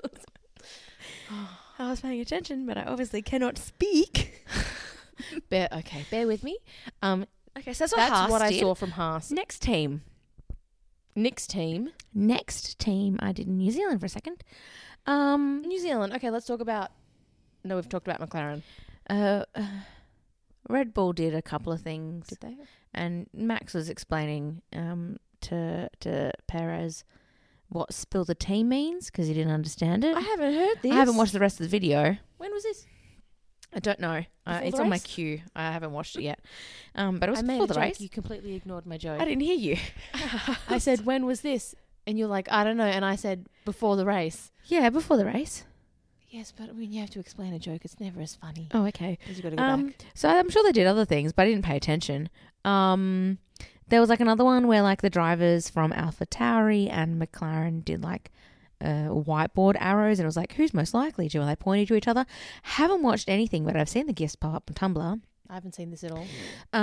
Speaker 2: I was paying attention, but I obviously cannot speak.
Speaker 1: Bear with me.
Speaker 2: Okay, so that's
Speaker 1: That's what I saw from Haas.
Speaker 2: Next team.
Speaker 1: Nick's team.
Speaker 2: Next team. I did New Zealand for a second.
Speaker 1: New Zealand. Okay, let's talk about... No, we've talked about McLaren.
Speaker 2: Red Bull did a couple of things.
Speaker 1: Did they?
Speaker 2: And Max was explaining to Perez what spill the team means because he didn't understand it.
Speaker 1: I haven't heard this.
Speaker 2: I haven't watched the rest of the video.
Speaker 1: When was this?
Speaker 2: I don't know.
Speaker 1: Before
Speaker 2: It's
Speaker 1: the
Speaker 2: on my
Speaker 1: race?
Speaker 2: queue. I haven't watched it yet. But it was
Speaker 1: I made
Speaker 2: before
Speaker 1: a
Speaker 2: the
Speaker 1: joke.
Speaker 2: race.
Speaker 1: You completely ignored my joke.
Speaker 2: I didn't hear you.
Speaker 1: I said, when was this? And you're like, I don't know. And I said, before the race.
Speaker 2: Yeah, before the race.
Speaker 1: Yes, but when you have to explain a joke, it's never as funny.
Speaker 2: Oh, okay.
Speaker 1: Because you've got to go back.
Speaker 2: So I'm sure they did other things, but I didn't pay attention. There was like another one where like the drivers from AlphaTauri and McLaren did like whiteboard arrows, and it was like, who's most likely to? And they pointed to each other. Haven't watched anything, but I've seen the gifts pop up on Tumblr.
Speaker 1: I haven't seen this at all.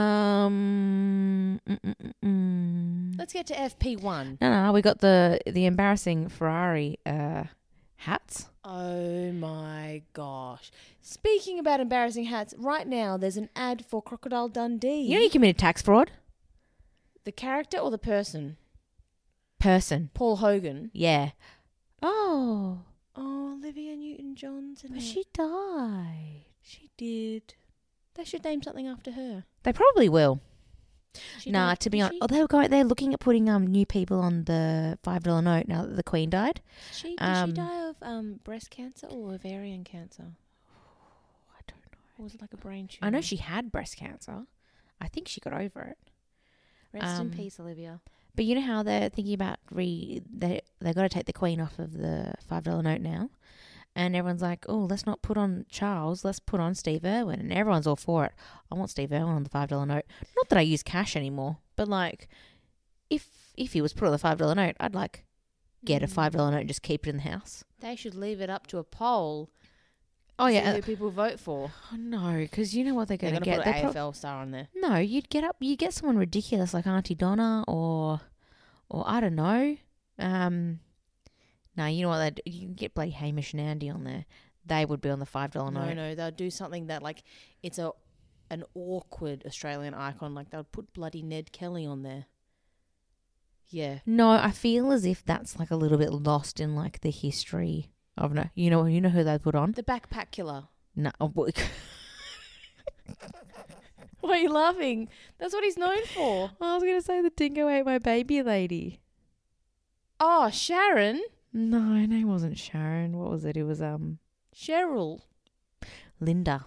Speaker 1: Let's get to FP1.
Speaker 2: No, we got the embarrassing Ferrari hats.
Speaker 1: Oh my gosh. Speaking about embarrassing hats, right now there's an ad for Crocodile Dundee.
Speaker 2: You know you committed tax fraud?
Speaker 1: The character or the person?
Speaker 2: Person.
Speaker 1: Paul Hogan.
Speaker 2: Yeah. Oh.
Speaker 1: Oh, Olivia Newton-John's in
Speaker 2: But
Speaker 1: it.
Speaker 2: she died.
Speaker 1: She did. They should name something after her.
Speaker 2: They probably will.
Speaker 1: She
Speaker 2: Nah,
Speaker 1: died-
Speaker 2: to be
Speaker 1: did
Speaker 2: honest, they're looking at putting new people on the $5 note now that the Queen died.
Speaker 1: Did she die of breast cancer or ovarian cancer?
Speaker 2: I don't know.
Speaker 1: Or was it like a brain tumor?
Speaker 2: I know she had breast cancer. I think she got over it.
Speaker 1: Rest in peace, Olivia.
Speaker 2: But you know how they're thinking about they got to take the Queen off of the $5 note now, and everyone's like, oh, let's not put on Charles, let's put on Steve Irwin, and everyone's all for it. I want Steve Irwin on the $5 note. Not that I use cash anymore, but like, if he was put on the $5 note, I'd like get a $5 note and just keep it in the house.
Speaker 1: They should leave it up to a poll.
Speaker 2: Oh
Speaker 1: See
Speaker 2: yeah.
Speaker 1: who people vote for.
Speaker 2: Oh no, because you know what they're
Speaker 1: They're
Speaker 2: going to
Speaker 1: going to
Speaker 2: get.
Speaker 1: put an AFL star on there.
Speaker 2: No, you get someone ridiculous like Auntie Donna or I don't know. No, you know what? You can get bloody Hamish and Andy on there. They would be on the $5 note.
Speaker 1: No, they'll do something that like it's an awkward Australian icon. Like they'll put bloody Ned Kelly on there. Yeah.
Speaker 2: No, I feel as if that's like a little bit lost in like the history of no. You know who they put on?
Speaker 1: The backpack killer.
Speaker 2: No,
Speaker 1: Why are you laughing? That's what he's known for.
Speaker 2: I was gonna say the dingo ate my baby lady.
Speaker 1: Oh, Sharon.
Speaker 2: No, her name wasn't Sharon. What was it? It was
Speaker 1: Cheryl.
Speaker 2: Linda.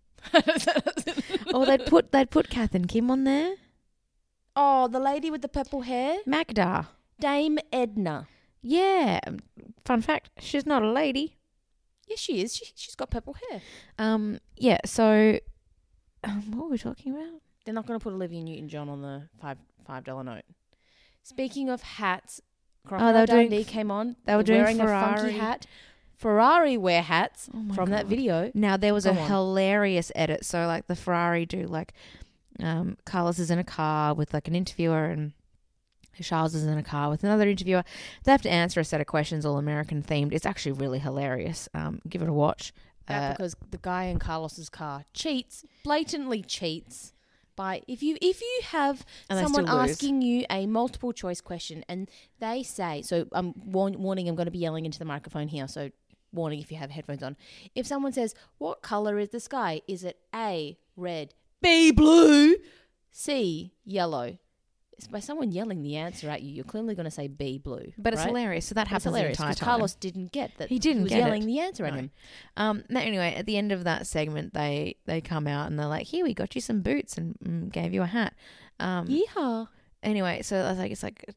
Speaker 2: Oh, they'd put Kath and Kim on there.
Speaker 1: Oh, the lady with the purple hair.
Speaker 2: Magda.
Speaker 1: Dame Edna.
Speaker 2: Yeah. Fun fact, she's not a lady.
Speaker 1: Yes, she is. She's got purple hair.
Speaker 2: Yeah, so what were we talking about?
Speaker 1: They're not going to put Olivia Newton-John on the $5 note. Speaking of hats, Crocodile Dundee came on.
Speaker 2: They were doing
Speaker 1: wearing
Speaker 2: Ferrari.
Speaker 1: a funky hat. Ferrari wear hats
Speaker 2: Oh
Speaker 1: from that video.
Speaker 2: Now, there was
Speaker 1: Go
Speaker 2: a
Speaker 1: on.
Speaker 2: hilarious edit. So, like, the Ferrari do, like, Carlos is in a car with, like, an interviewer and Charles is in a car with another interviewer. They have to answer a set of questions, all American themed. It's actually really hilarious. Give it a watch.
Speaker 1: Because the guy in Carlos's car cheats, blatantly cheats. By if you have
Speaker 2: And they
Speaker 1: someone
Speaker 2: still lose.
Speaker 1: asking you a multiple choice question and they say, so I'm warning, I'm going to be yelling into the microphone here, so warning if you have headphones on. If someone says, what color is the sky? Is it A, red, B, blue, C, yellow? It's by someone yelling the answer at you, you're clearly going to say B, blue.
Speaker 2: But it's
Speaker 1: right?
Speaker 2: hilarious. So that
Speaker 1: It's
Speaker 2: happens the
Speaker 1: hilarious
Speaker 2: entire
Speaker 1: because
Speaker 2: time.
Speaker 1: Carlos didn't get that.
Speaker 2: He didn't
Speaker 1: was
Speaker 2: get
Speaker 1: yelling
Speaker 2: it.
Speaker 1: the answer at
Speaker 2: No.
Speaker 1: him.
Speaker 2: No, anyway, at the end of that segment, they come out and they're like, "Here, we got you some boots and gave you a hat."
Speaker 1: Yeehaw.
Speaker 2: Anyway, so I think it's like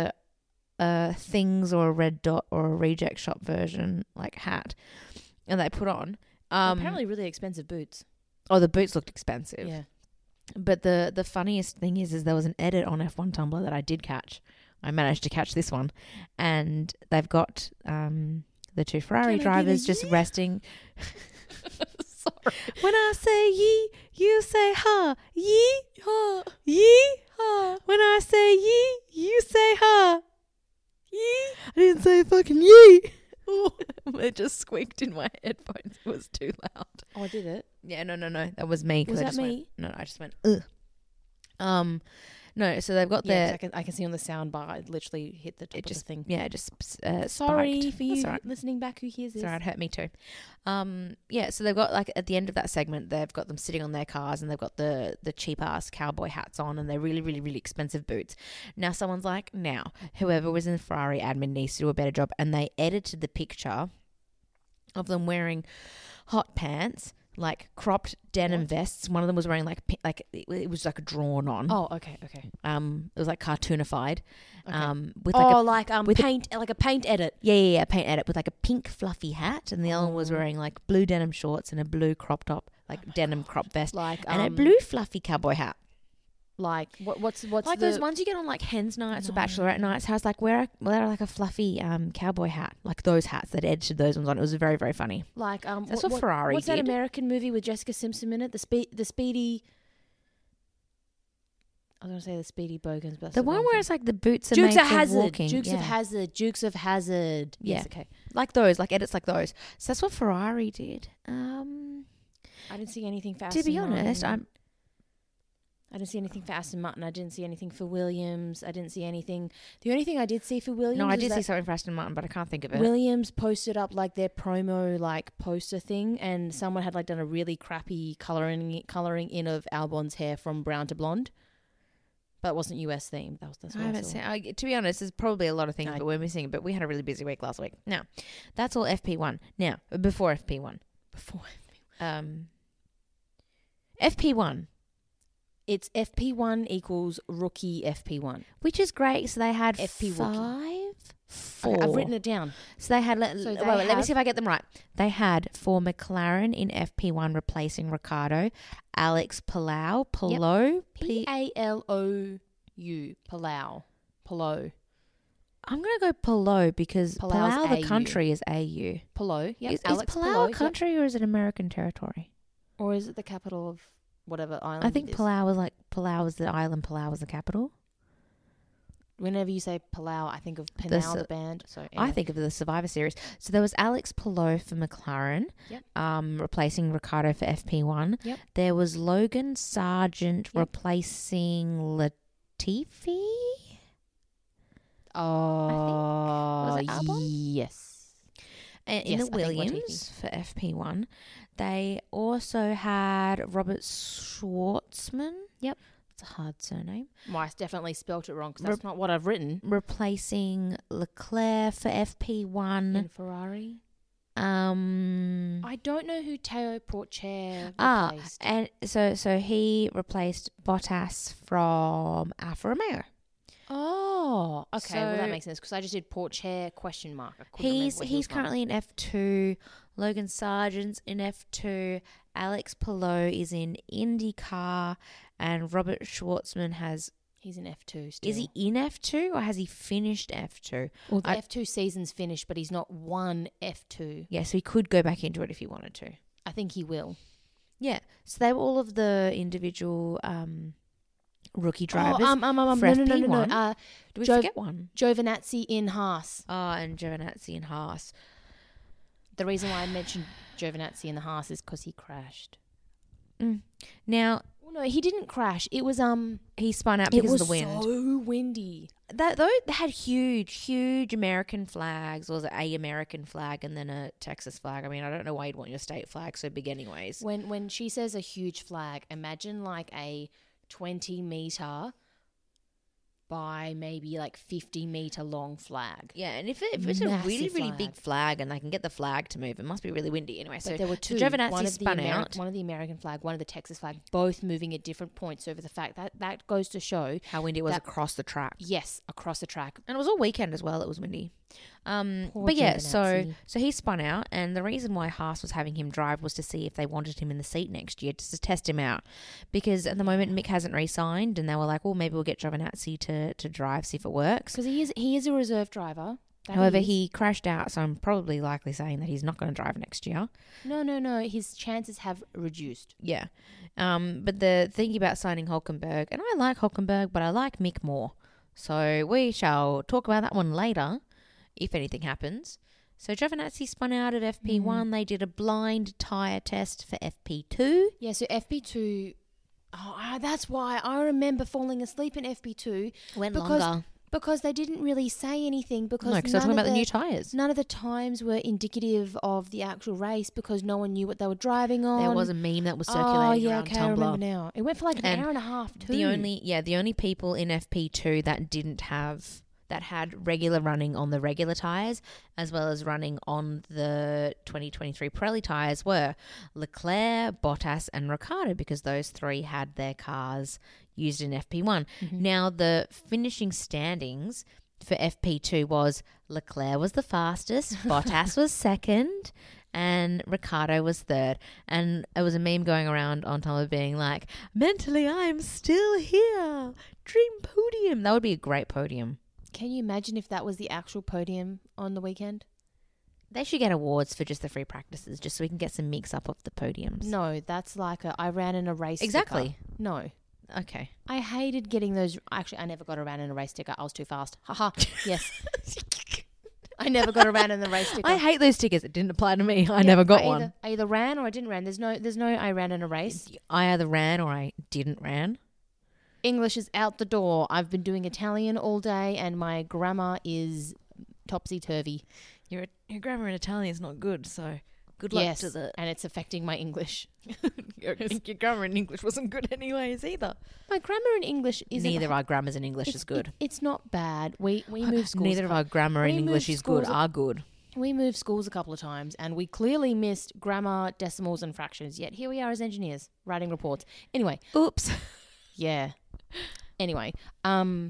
Speaker 2: a Things or a Red Dot or a Reject Shop version like hat, and they put on.
Speaker 1: Apparently really expensive boots.
Speaker 2: Oh, the boots looked expensive.
Speaker 1: Yeah.
Speaker 2: But the funniest thing is there was an edit on F1 Tumblr that I did catch. I managed to catch this one, and they've got the two Ferrari
Speaker 1: Can I get a
Speaker 2: drivers just
Speaker 1: yee?
Speaker 2: resting.
Speaker 1: Sorry.
Speaker 2: When I say yee, you say ha. Yee, ha. Yee, ha. When I say yee, you say ha. Yee. I didn't say fucking yee. It just squeaked in my headphones. It was too loud.
Speaker 1: Oh, I did it.
Speaker 2: Yeah, no. That was me. 'cause
Speaker 1: Was
Speaker 2: I
Speaker 1: that
Speaker 2: just
Speaker 1: me?
Speaker 2: Went, no, I just went, ugh. No, so they've got
Speaker 1: Yeah,
Speaker 2: their...
Speaker 1: I can see on the sound bar, it literally hit the top
Speaker 2: It
Speaker 1: of
Speaker 2: just,
Speaker 1: the thing.
Speaker 2: yeah, it just
Speaker 1: Sorry
Speaker 2: spiked.
Speaker 1: for you
Speaker 2: That's all right.
Speaker 1: listening back who hears this.
Speaker 2: It's all right, hurt me too. Yeah, so they've got, like, at the end of that segment, they've got them sitting on their cars and they've got the cheap-ass cowboy hats on and they're really, really, really expensive boots. Now, someone's like, now, whoever was in the Ferrari admin needs to do a better job. And they edited the picture of them wearing hot pants, like cropped denim vests. One of them was wearing like it was like drawn on.
Speaker 1: Oh, okay.
Speaker 2: It was like cartoonified.
Speaker 1: Okay.
Speaker 2: With
Speaker 1: Like
Speaker 2: like
Speaker 1: with paint, like a paint edit.
Speaker 2: yeah, paint edit with like a pink fluffy hat, and the other one was
Speaker 1: Oh.
Speaker 2: wearing like blue denim shorts and a blue crop top, like denim crop vest,
Speaker 1: Like
Speaker 2: and a blue fluffy cowboy hat.
Speaker 1: Like what's
Speaker 2: Like
Speaker 1: the,
Speaker 2: those ones you get on like hens nights or bachelorette nights. How it's like wear like a fluffy cowboy hat, like those hats that edited those ones on. It was very, very funny.
Speaker 1: like
Speaker 2: That's what Ferrari
Speaker 1: What's that
Speaker 2: did.
Speaker 1: American movie with Jessica Simpson in it? The Speedy. I was gonna say the Speedy Bogans, but that's
Speaker 2: The one
Speaker 1: wrong
Speaker 2: where
Speaker 1: thing.
Speaker 2: it's like the boots are
Speaker 1: Dukes
Speaker 2: made
Speaker 1: of
Speaker 2: for
Speaker 1: Hazzard.
Speaker 2: walking.
Speaker 1: Dukes
Speaker 2: yeah.
Speaker 1: of Hazzard. Dukes of Hazzard.
Speaker 2: Yeah.
Speaker 1: Yes, okay.
Speaker 2: Like those, like edits like those. So that's what Ferrari did.
Speaker 1: I didn't see anything for
Speaker 2: To be
Speaker 1: Aston
Speaker 2: honest,
Speaker 1: Martin. I didn't see anything for Aston Martin. I didn't see anything for Williams. I didn't see anything. The only thing I did see for Williams
Speaker 2: no, I
Speaker 1: is
Speaker 2: did
Speaker 1: that
Speaker 2: see something for Aston Martin, but I can't think of it.
Speaker 1: Williams posted up like their promo like poster thing, and someone had like done a really crappy coloring in of Albon's hair from brown to blonde, but it wasn't US themed. That's
Speaker 2: I
Speaker 1: what I
Speaker 2: haven't
Speaker 1: saw.
Speaker 2: seen. To be honest, there's probably a lot of things
Speaker 1: No.
Speaker 2: that we're missing, but we had a really busy week last week. Now, that's all FP1. Now, before FP1, FP1,
Speaker 1: It's FP1 equals rookie FP1.
Speaker 2: which is great. So they had
Speaker 1: FP
Speaker 2: four.
Speaker 1: I've written it down.
Speaker 2: So they had.
Speaker 1: So they
Speaker 2: let me
Speaker 1: have-
Speaker 2: see if I get them right. They had for McLaren in FP1 replacing Ricardo, Alex Palou,
Speaker 1: Palou. Palou.
Speaker 2: I'm gonna go Palau because
Speaker 1: Palau's
Speaker 2: Palau, the
Speaker 1: AU.
Speaker 2: country, is AU.
Speaker 1: Palou. Yep.
Speaker 2: Is
Speaker 1: Alex
Speaker 2: Palau
Speaker 1: Palou,
Speaker 2: a
Speaker 1: yep.
Speaker 2: country or is it American territory?
Speaker 1: Or is it the capital of whatever island?
Speaker 2: I think
Speaker 1: it is?
Speaker 2: Palau is the island. Palau is the capital.
Speaker 1: Whenever you say Palau, I think of Penal, the band. So
Speaker 2: I
Speaker 1: anyway.
Speaker 2: think of the Survivor Series. So there was Alex Palou for McLaren,
Speaker 1: Yep.
Speaker 2: Replacing Ricardo for FP1.
Speaker 1: Yep.
Speaker 2: There was Logan Sargent
Speaker 1: Yep.
Speaker 2: replacing Latifi.
Speaker 1: Oh,
Speaker 2: Was it Albon?
Speaker 1: yes.
Speaker 2: And in
Speaker 1: Yes,
Speaker 2: the
Speaker 1: I think
Speaker 2: Williams for FP1, they also had Robert Schwartzman.
Speaker 1: Yep.
Speaker 2: It's a hard surname.
Speaker 1: Well, I definitely spelt it wrong because that's not what I've written.
Speaker 2: Replacing Leclerc for FP1.
Speaker 1: In Ferrari. I don't know who Teo Porcher replaced.
Speaker 2: And so he replaced Bottas from Alfa Romeo.
Speaker 1: Oh, okay. Well, that
Speaker 2: So-
Speaker 1: makes sense because I just did Porcher question mark. I couldn't remember
Speaker 2: He's
Speaker 1: where he was from.
Speaker 2: currently in F2. Logan Sargent's in F2. Alex Palou is in IndyCar, and Robert Schwartzman
Speaker 1: He's in F2 still.
Speaker 2: is he in F2 or has he finished F2?
Speaker 1: Well, the
Speaker 2: I-
Speaker 1: F2 season's finished, but he's not won F2.
Speaker 2: Yeah, so he could go back into it if he wanted to.
Speaker 1: I think he will.
Speaker 2: Yeah, so they were all of the individual rookie drivers.
Speaker 1: Oh,
Speaker 2: for
Speaker 1: no.
Speaker 2: FP1. Do we
Speaker 1: Jov-
Speaker 2: forget one?
Speaker 1: Giovinazzi in Haas.
Speaker 2: And Giovinazzi and Haas.
Speaker 1: The reason why I mentioned Giovinazzi in the Haas is because he crashed.
Speaker 2: Now,
Speaker 1: Well, no, he didn't crash. It was
Speaker 2: he spun out
Speaker 1: it
Speaker 2: because
Speaker 1: was
Speaker 2: of the wind.
Speaker 1: so windy.
Speaker 2: Though they had huge American flags. Or was it a American flag and then a Texas flag? I mean, I don't know why you'd want your state flag so big anyways.
Speaker 1: When she says a huge flag, imagine like a 20-meter by maybe like 50-meter long flag.
Speaker 2: Yeah, and if it's a really,
Speaker 1: Massive
Speaker 2: really
Speaker 1: flag.
Speaker 2: big flag and they can get the flag to move, it must be really windy anyway.
Speaker 1: But
Speaker 2: So
Speaker 1: there were two.
Speaker 2: Giovinazzi
Speaker 1: one of
Speaker 2: spun
Speaker 1: the
Speaker 2: out.
Speaker 1: One of the American flag, one of the Texas flag, both moving at different points over the fact that goes to show,
Speaker 2: How windy it was
Speaker 1: that-
Speaker 2: across the track.
Speaker 1: yes, across the track.
Speaker 2: And it was all weekend as well. It was windy.
Speaker 1: Poor
Speaker 2: But yeah,
Speaker 1: Giovinazzi.
Speaker 2: so he spun out, and the reason why Haas was having him drive was to see if they wanted him in the seat next year, just to test him out. Because at the moment Mick hasn't re-signed, and they were like, well, maybe we'll get Giovinazzi to drive, see if it works.
Speaker 1: Because he is a reserve driver. That
Speaker 2: However,
Speaker 1: is.
Speaker 2: he crashed out, so I'm probably likely saying that he's not going to drive next year.
Speaker 1: No. His chances have reduced.
Speaker 2: Yeah. But the thinking about signing Hulkenberg, and I like Hulkenberg, but I like Mick more. So we shall talk about that one later, if anything happens. So Giovinazzi spun out of FP1. They did a blind tyre test for FP2.
Speaker 1: Yeah, so FP2. Oh, that's why I remember falling asleep in FP2
Speaker 2: Went
Speaker 1: because
Speaker 2: longer.
Speaker 1: because they didn't really say anything because
Speaker 2: No, because they're talking about the new tyres.
Speaker 1: none of the times were indicative of the actual race because no one knew what they were driving on.
Speaker 2: There was a meme that was circulating around
Speaker 1: I remember
Speaker 2: Tumblr.
Speaker 1: now. It went for like an
Speaker 2: And
Speaker 1: hour and a half too.
Speaker 2: The only people in FP2 that had regular running on the regular tyres as well as running on the 2023 Pirelli tyres were Leclerc, Bottas and Ricciardo, because those three had their cars used in FP1. Now the finishing standings for FP2 was Leclerc was the fastest, Bottas was second, and Ricciardo was third. And it was a meme going around on Tumblr being like, mentally I'm still here, dream podium. That would be a great podium.
Speaker 1: Can you imagine if that was the actual podium on the weekend?
Speaker 2: They should get awards for just the free practices, just so we can get some mix up of the podiums.
Speaker 1: No, that's like I ran in a race
Speaker 2: Exactly.
Speaker 1: sticker. No.
Speaker 2: Okay.
Speaker 1: I hated getting those. Actually, I never got around in a race sticker. I was too fast. Haha. Yes. I never got around in the race sticker.
Speaker 2: I hate those stickers. It didn't apply to me. I never got one.
Speaker 1: I either ran or I didn't ran. There's no I ran in a race.
Speaker 2: I either ran or I didn't ran.
Speaker 1: English is out the door. I've been doing Italian all day and my grammar is topsy-turvy.
Speaker 2: Your grammar in Italian is not good, so good luck
Speaker 1: Yes,
Speaker 2: to the...
Speaker 1: and it's affecting my English.
Speaker 2: your grammar in English wasn't good anyways either.
Speaker 1: My grammar in English isn't...
Speaker 2: Neither of our grammars in English
Speaker 1: it's-
Speaker 2: is good.
Speaker 1: It's not bad. We move schools.
Speaker 2: Neither of our grammar in
Speaker 1: we
Speaker 2: English
Speaker 1: moved
Speaker 2: is good.
Speaker 1: schools-
Speaker 2: Are good.
Speaker 1: We moved schools a couple of times and we clearly missed grammar, decimals and fractions. Yet here we are as engineers writing reports. Anyway,
Speaker 2: Oops.
Speaker 1: yeah. Anyway,
Speaker 2: So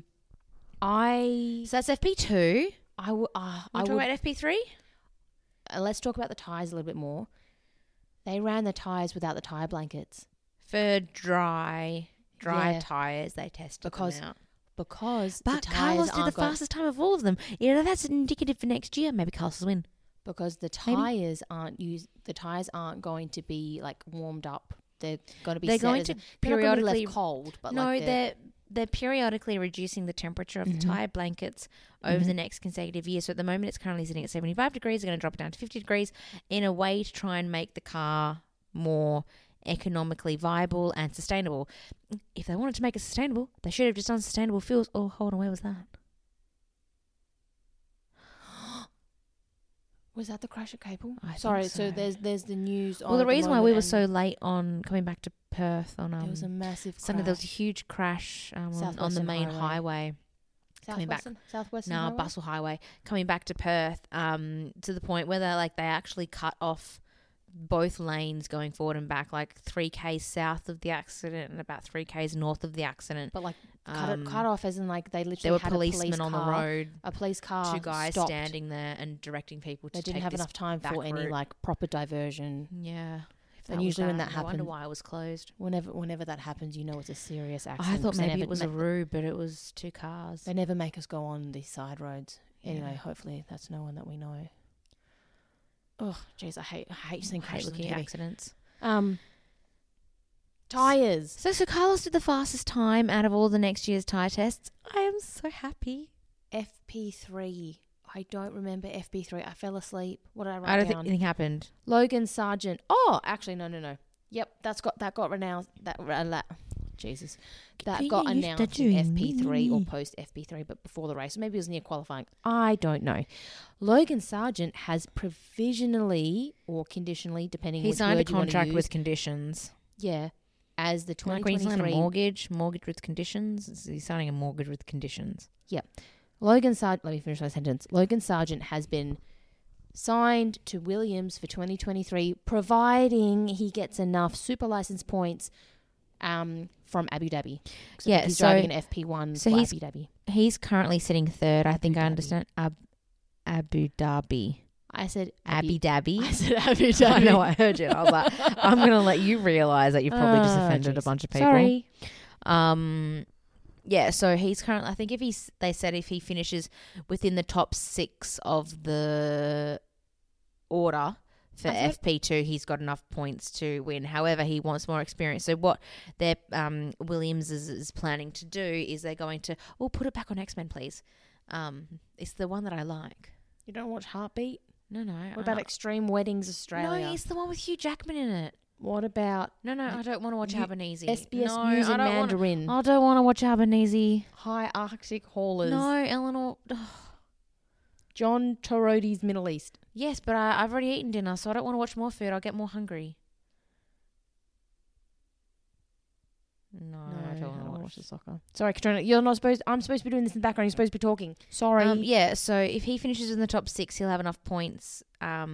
Speaker 2: that's FP2.
Speaker 1: I would.
Speaker 2: Want to talk about FP3?
Speaker 1: Let's talk about the tyres a little bit more. They ran the tyres without the tyre blankets
Speaker 2: For dry
Speaker 1: Yeah.
Speaker 2: tyres, they tested
Speaker 1: Because
Speaker 2: them out.
Speaker 1: because
Speaker 2: But
Speaker 1: the
Speaker 2: Carlos
Speaker 1: tyres
Speaker 2: did the
Speaker 1: aren't
Speaker 2: fastest time of all of them. That's indicative for next year. Maybe Carlos will win.
Speaker 1: because the
Speaker 2: Maybe.
Speaker 1: tyres aren't used. The tyres aren't going to be like warmed up. They're going to be.
Speaker 2: They're
Speaker 1: set
Speaker 2: going
Speaker 1: as
Speaker 2: to
Speaker 1: they're not gonna be
Speaker 2: periodically-
Speaker 1: left cold. But
Speaker 2: No,
Speaker 1: like
Speaker 2: they're periodically reducing the temperature of the tire blankets over the next consecutive year. So at the moment, it's currently sitting at 75 degrees. They're going to drop it down to 50 degrees in a way to try and make the car more economically viable and sustainable. If they wanted to make it sustainable, they should have just done sustainable fuels. Oh, hold on, where was that?
Speaker 1: Was that the crash at Capel?
Speaker 2: I think
Speaker 1: Sorry,
Speaker 2: so.
Speaker 1: there's the news.
Speaker 2: Well, the reason why we were so late on coming back to Perth on
Speaker 1: there was a massive
Speaker 2: Sunday,
Speaker 1: crash.
Speaker 2: there was a huge crash on the
Speaker 1: Southwestern
Speaker 2: main
Speaker 1: Highway.
Speaker 2: highway. Coming back.
Speaker 1: Southwestern
Speaker 2: No,
Speaker 1: Highway?
Speaker 2: Bustle Highway, coming back to Perth, to the point where they actually cut off both lanes going forward and back, like 3Ks south of the accident and about 3Ks north of the accident.
Speaker 1: But like cut off as in like they literally
Speaker 2: There were
Speaker 1: had
Speaker 2: policemen
Speaker 1: a police
Speaker 2: on
Speaker 1: car,
Speaker 2: the road,
Speaker 1: a police car,
Speaker 2: 2 guys
Speaker 1: stopped.
Speaker 2: standing there and directing people to
Speaker 1: They didn't
Speaker 2: take
Speaker 1: have
Speaker 2: this
Speaker 1: enough time
Speaker 2: back
Speaker 1: for any
Speaker 2: route.
Speaker 1: like proper diversion.
Speaker 2: Yeah. If
Speaker 1: And
Speaker 2: was
Speaker 1: usually when that
Speaker 2: I wonder
Speaker 1: happens-
Speaker 2: why it was closed.
Speaker 1: Whenever that happens, you know it's a serious accident.
Speaker 2: I thought
Speaker 1: 'cause they
Speaker 2: maybe
Speaker 1: never
Speaker 2: it was
Speaker 1: ma-
Speaker 2: a rube, but it was 2 cars.
Speaker 1: They never make us go on these side roads. Anyway,
Speaker 2: Yeah.
Speaker 1: hopefully that's no one that we know. Oh, jeez, I hate seeing
Speaker 2: I hate
Speaker 1: crashes on
Speaker 2: looking at
Speaker 1: TV.
Speaker 2: accidents.
Speaker 1: Tires.
Speaker 2: So Carlos did the fastest time out of all the next year's tyre tests. I am so happy.
Speaker 1: FP3. I don't remember FP3. I fell asleep. What did I write
Speaker 2: I don't
Speaker 1: down?
Speaker 2: think anything happened.
Speaker 1: Logan Sargent. Oh, actually, no. Yep, that got renounced. Jesus, that got announced in FP3 or post FP3, but before the race. Maybe it was near qualifying. I don't know. Logan Sargent has provisionally or conditionally, depending.
Speaker 2: He
Speaker 1: which
Speaker 2: signed a
Speaker 1: word you wanna
Speaker 2: contract
Speaker 1: use,
Speaker 2: with conditions.
Speaker 1: yeah, as the
Speaker 2: Like when you sign a
Speaker 1: 2023
Speaker 2: mortgage with conditions. He's signing a mortgage with conditions.
Speaker 1: Logan Sargent. Let me finish my sentence. Logan Sargent has been signed to Williams for 2023, providing he gets enough super license points from Abu Dhabi. So
Speaker 2: Yeah,
Speaker 1: he's
Speaker 2: so-
Speaker 1: driving an FP1
Speaker 2: so
Speaker 1: for
Speaker 2: he's-
Speaker 1: Abu Dhabi.
Speaker 2: He's currently sitting third. I think I
Speaker 1: Dhabi.
Speaker 2: understand. Abu Dhabi.
Speaker 1: I said
Speaker 2: Abu Dhabi.
Speaker 1: I said Abu Dhabi.
Speaker 2: I know, I heard you. I was like, I'm going to let you realise that you've probably just
Speaker 1: Oh,
Speaker 2: offended a
Speaker 1: jeez.
Speaker 2: bunch of people.
Speaker 1: Sorry.
Speaker 2: Yeah, so he's currently, I think they said if he finishes within the top 6 of the order for
Speaker 1: I thought-
Speaker 2: FP2, he's got enough points to win. However, he wants more experience. So what their Williams is planning to do is they're going to, put it back on X-Men, please. It's the one that I like.
Speaker 1: You don't watch Heartbeat?
Speaker 2: No.
Speaker 1: What about Extreme Weddings Australia?
Speaker 2: No, it's the one with Hugh Jackman in it.
Speaker 1: What about
Speaker 2: No, I don't want to watch Albanese.
Speaker 1: SBS
Speaker 2: No,
Speaker 1: News
Speaker 2: I
Speaker 1: and
Speaker 2: don't wanna-
Speaker 1: Mandarin?
Speaker 2: I don't want to watch Albanese.
Speaker 1: High Arctic Haulers.
Speaker 2: No, Eleanor.
Speaker 1: John Torodi's Middle East.
Speaker 2: Yes, but I've already eaten dinner, so I don't want to watch more food. I'll get more hungry. No, I don't want to watch
Speaker 1: the soccer. Sorry, Katrina. You're not supposed. I'm supposed to be doing this in the background. You're supposed to be talking. Sorry.
Speaker 2: Yeah, so if he finishes in the top 6, he'll have enough points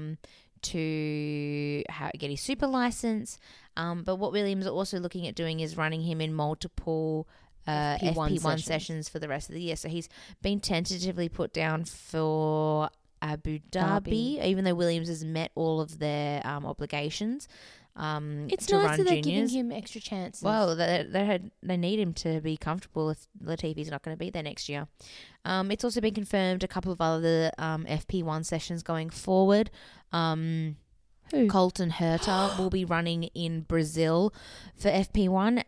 Speaker 2: to get his super license. But what Williams are also looking at doing is running him in multiple FP1 sessions for the rest of the year. So he's been tentatively put down for Abu Dhabi, even though Williams has met all of their obligations.
Speaker 1: It's
Speaker 2: to
Speaker 1: nice
Speaker 2: run
Speaker 1: that they're
Speaker 2: juniors.
Speaker 1: giving him extra chances.
Speaker 2: Well, they need him to be comfortable if Latifi's not going to be there next year. It's also been confirmed a couple of other FP1 sessions going forward.
Speaker 1: Who?
Speaker 2: Colton Herta will be running in Brazil for FP1.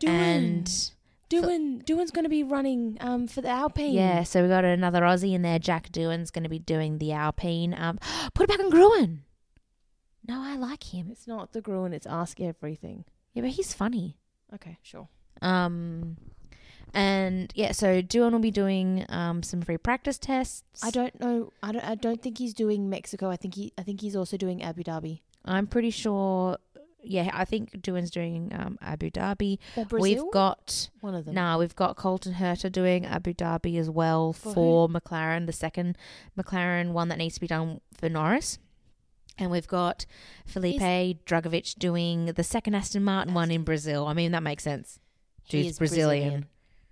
Speaker 1: Doohan's going to be running for the Alpine.
Speaker 2: Yeah, so we got another Aussie in there. Jack Doohan's going to be doing the Alpine. Put it back on Gruen. No, I like him.
Speaker 1: It's not the Gruen, it's Ask Everything.
Speaker 2: Yeah, but he's funny.
Speaker 1: Okay, sure.
Speaker 2: And yeah, so Doohan will be doing some free practice tests.
Speaker 1: I don't know. I don't think he's doing Mexico. I think he's also doing Abu Dhabi.
Speaker 2: I'm pretty sure. Yeah, I think Doohan's doing Abu Dhabi.
Speaker 1: Or Brazil?
Speaker 2: We've got
Speaker 1: one of them.
Speaker 2: we've got Colton Herta doing Abu Dhabi as well for McLaren, the second McLaren one that needs to be done for Norris. And we've got Felipe Drugovich doing the second Aston Martin one in Brazil. I mean, that makes sense.
Speaker 1: He
Speaker 2: Dude's
Speaker 1: is
Speaker 2: Brazilian.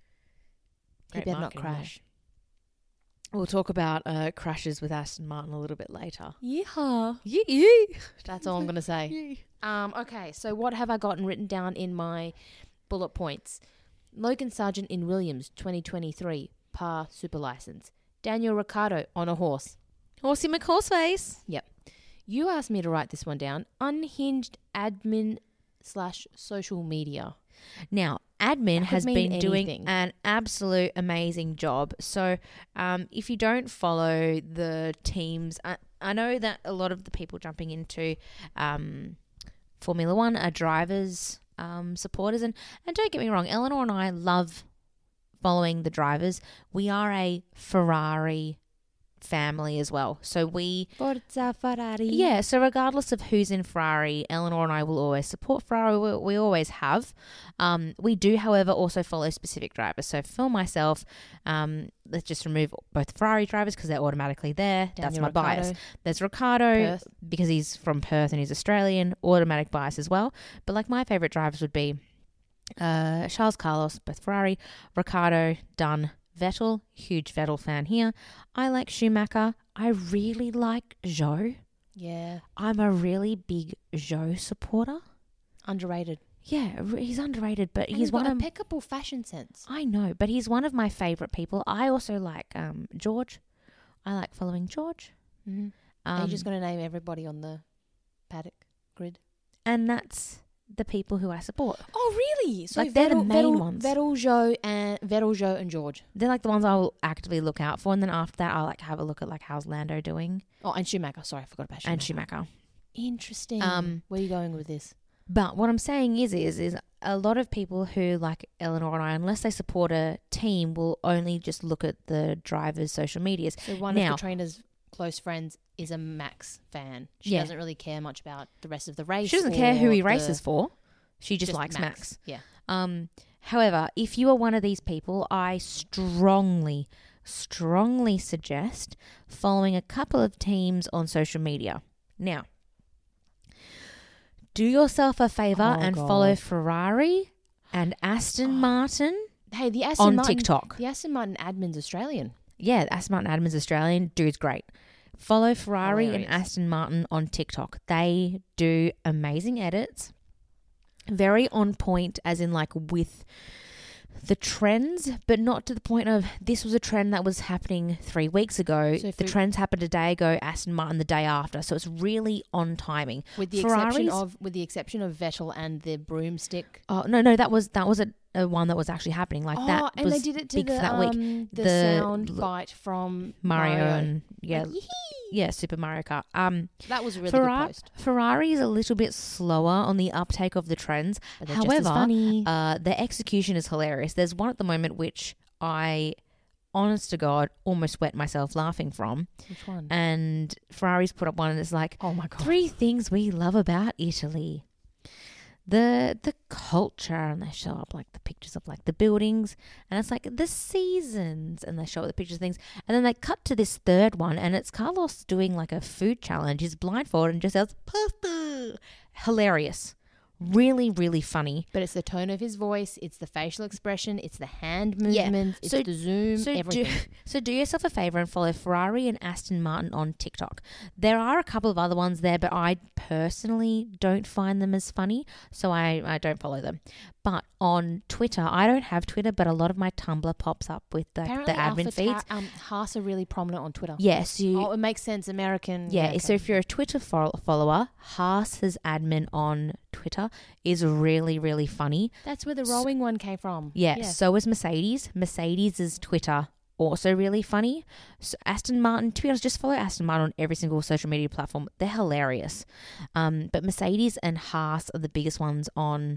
Speaker 1: He
Speaker 2: Great
Speaker 1: better not
Speaker 2: marketing there.
Speaker 1: crash.
Speaker 2: We'll talk about crashes with Aston Martin a little bit later.
Speaker 1: Yeah.
Speaker 2: Yeah.
Speaker 1: That's all I'm going to say. Okay, so what have I gotten written down in my bullet points? Logan Sargent in Williams, 2023, par super license. Daniel Ricciardo on a horse.
Speaker 2: Horsey McHorseface.
Speaker 1: Yep. You asked me to write this one down. Unhinged admin / social media.
Speaker 2: Now, admin
Speaker 1: That
Speaker 2: has
Speaker 1: could
Speaker 2: been
Speaker 1: mean
Speaker 2: doing
Speaker 1: anything.
Speaker 2: an absolute amazing job. So, if you don't follow the teams, I know that a lot of the people jumping into Formula One are drivers, supporters, and don't get me wrong, Eleanor and I love following the drivers. We are a Ferrari family as well. So we
Speaker 1: Forza Ferrari.
Speaker 2: Yeah, so regardless of who's in Ferrari, Eleanor and I will always support Ferrari. We always have. We do, however, also follow specific drivers. So for myself, let's just remove both Ferrari drivers because they're automatically there. That's my bias. There's Ricciardo
Speaker 1: Perth.
Speaker 2: because he's from Perth and he's Australian, automatic bias as well. But like my favourite drivers would be Charles Carlos, both Ferrari, Ricciardo, done. Vettel, huge Vettel fan here. I like Schumacher. I really like Zhou.
Speaker 1: Yeah.
Speaker 2: I'm a really big Zhou supporter.
Speaker 1: Underrated.
Speaker 2: Yeah, he's underrated, but
Speaker 1: And
Speaker 2: he's
Speaker 1: got
Speaker 2: one of
Speaker 1: impeccable fashion sense.
Speaker 2: I know, but he's one of my favourite people. I also like George. I like following George.
Speaker 1: Mm-hmm. Are you just going to name everybody on the paddock grid?
Speaker 2: And that's the people who I support.
Speaker 1: Oh, really? So
Speaker 2: Like, they're the main ones.
Speaker 1: Vettel, Zhou, and George.
Speaker 2: They're like the ones I will actively look out for, and then after that, I'll like have a look at like how's Lando doing.
Speaker 1: Oh, and Schumacher. Sorry, I forgot about Schumacher.
Speaker 2: And Schumacher.
Speaker 1: Interesting. Where are you going with this?
Speaker 2: But what I'm saying is a lot of people who like Eleanor and I, unless they support a team, will only just look at the drivers' social medias.
Speaker 1: So one of Katrina's close friends is a Max fan. She doesn't really care much about the rest of the race.
Speaker 2: She doesn't care who he races for. She just likes Max.
Speaker 1: Yeah.
Speaker 2: However, if you are one of these people, I strongly suggest following a couple of teams on social media. Now, do yourself a favour and follow Ferrari and Aston Martin
Speaker 1: Hey, the Aston
Speaker 2: on
Speaker 1: Martin,
Speaker 2: TikTok.
Speaker 1: The Aston Martin admin's Australian.
Speaker 2: Yeah, Aston Martin admin's Australian. Dude's great. Follow Ferrari
Speaker 1: Hilarious.
Speaker 2: and Aston Martin on TikTok. They do amazing edits. Very on point, as in like with the trends, but not to the point of this was a trend that was happening 3 weeks ago.
Speaker 1: So
Speaker 2: the trends happened a day ago, Aston Martin the day after. So it's really on timing.
Speaker 1: With the exception of Vettel and the broomstick.
Speaker 2: Oh no, that was a one that was actually happening like that.
Speaker 1: And
Speaker 2: was
Speaker 1: they did it to
Speaker 2: big for that week.
Speaker 1: The sound bite from
Speaker 2: Mario and
Speaker 1: like,
Speaker 2: Super Mario Kart.
Speaker 1: That was a really good post.
Speaker 2: Ferrari is a little bit slower on the uptake of the trends.
Speaker 1: But they're just as funny.
Speaker 2: Their execution is hilarious. There's one at the moment which I, honest to God, almost wet myself laughing from.
Speaker 1: Which one?
Speaker 2: And Ferrari's put up one and it's like,
Speaker 1: oh my God,
Speaker 2: 3 things we love about Italy. The culture, and they show up like the pictures of like the buildings, and it's like the seasons, and they show up the pictures of things, and then they cut to this third one, and it's Carlos doing like a food challenge. He's blindfolded and just says pasta. Hilarious. Really, really funny.
Speaker 1: But it's the tone of his voice, it's the facial expression, it's the hand movements, it's the zoom, everything.
Speaker 2: So do yourself a favour and follow Ferrari and Aston Martin on TikTok. There are a couple of other ones there, but I personally don't find them as funny, so I don't follow them. But on Twitter, I don't have Twitter, but a lot of my Tumblr pops up with the admin feeds.
Speaker 1: Haas are really prominent on Twitter.
Speaker 2: Yes.
Speaker 1: it makes sense. American.
Speaker 2: Yeah,
Speaker 1: okay.
Speaker 2: So if you're a Twitter follower, Haas's admin on Twitter is really, really funny.
Speaker 1: That's where the rowing one came from.
Speaker 2: Yeah, so is Mercedes. Mercedes' Twitter also really funny. So Aston Martin, to be honest, just follow Aston Martin on every single social media platform. They're hilarious. But Mercedes and Haas are the biggest ones on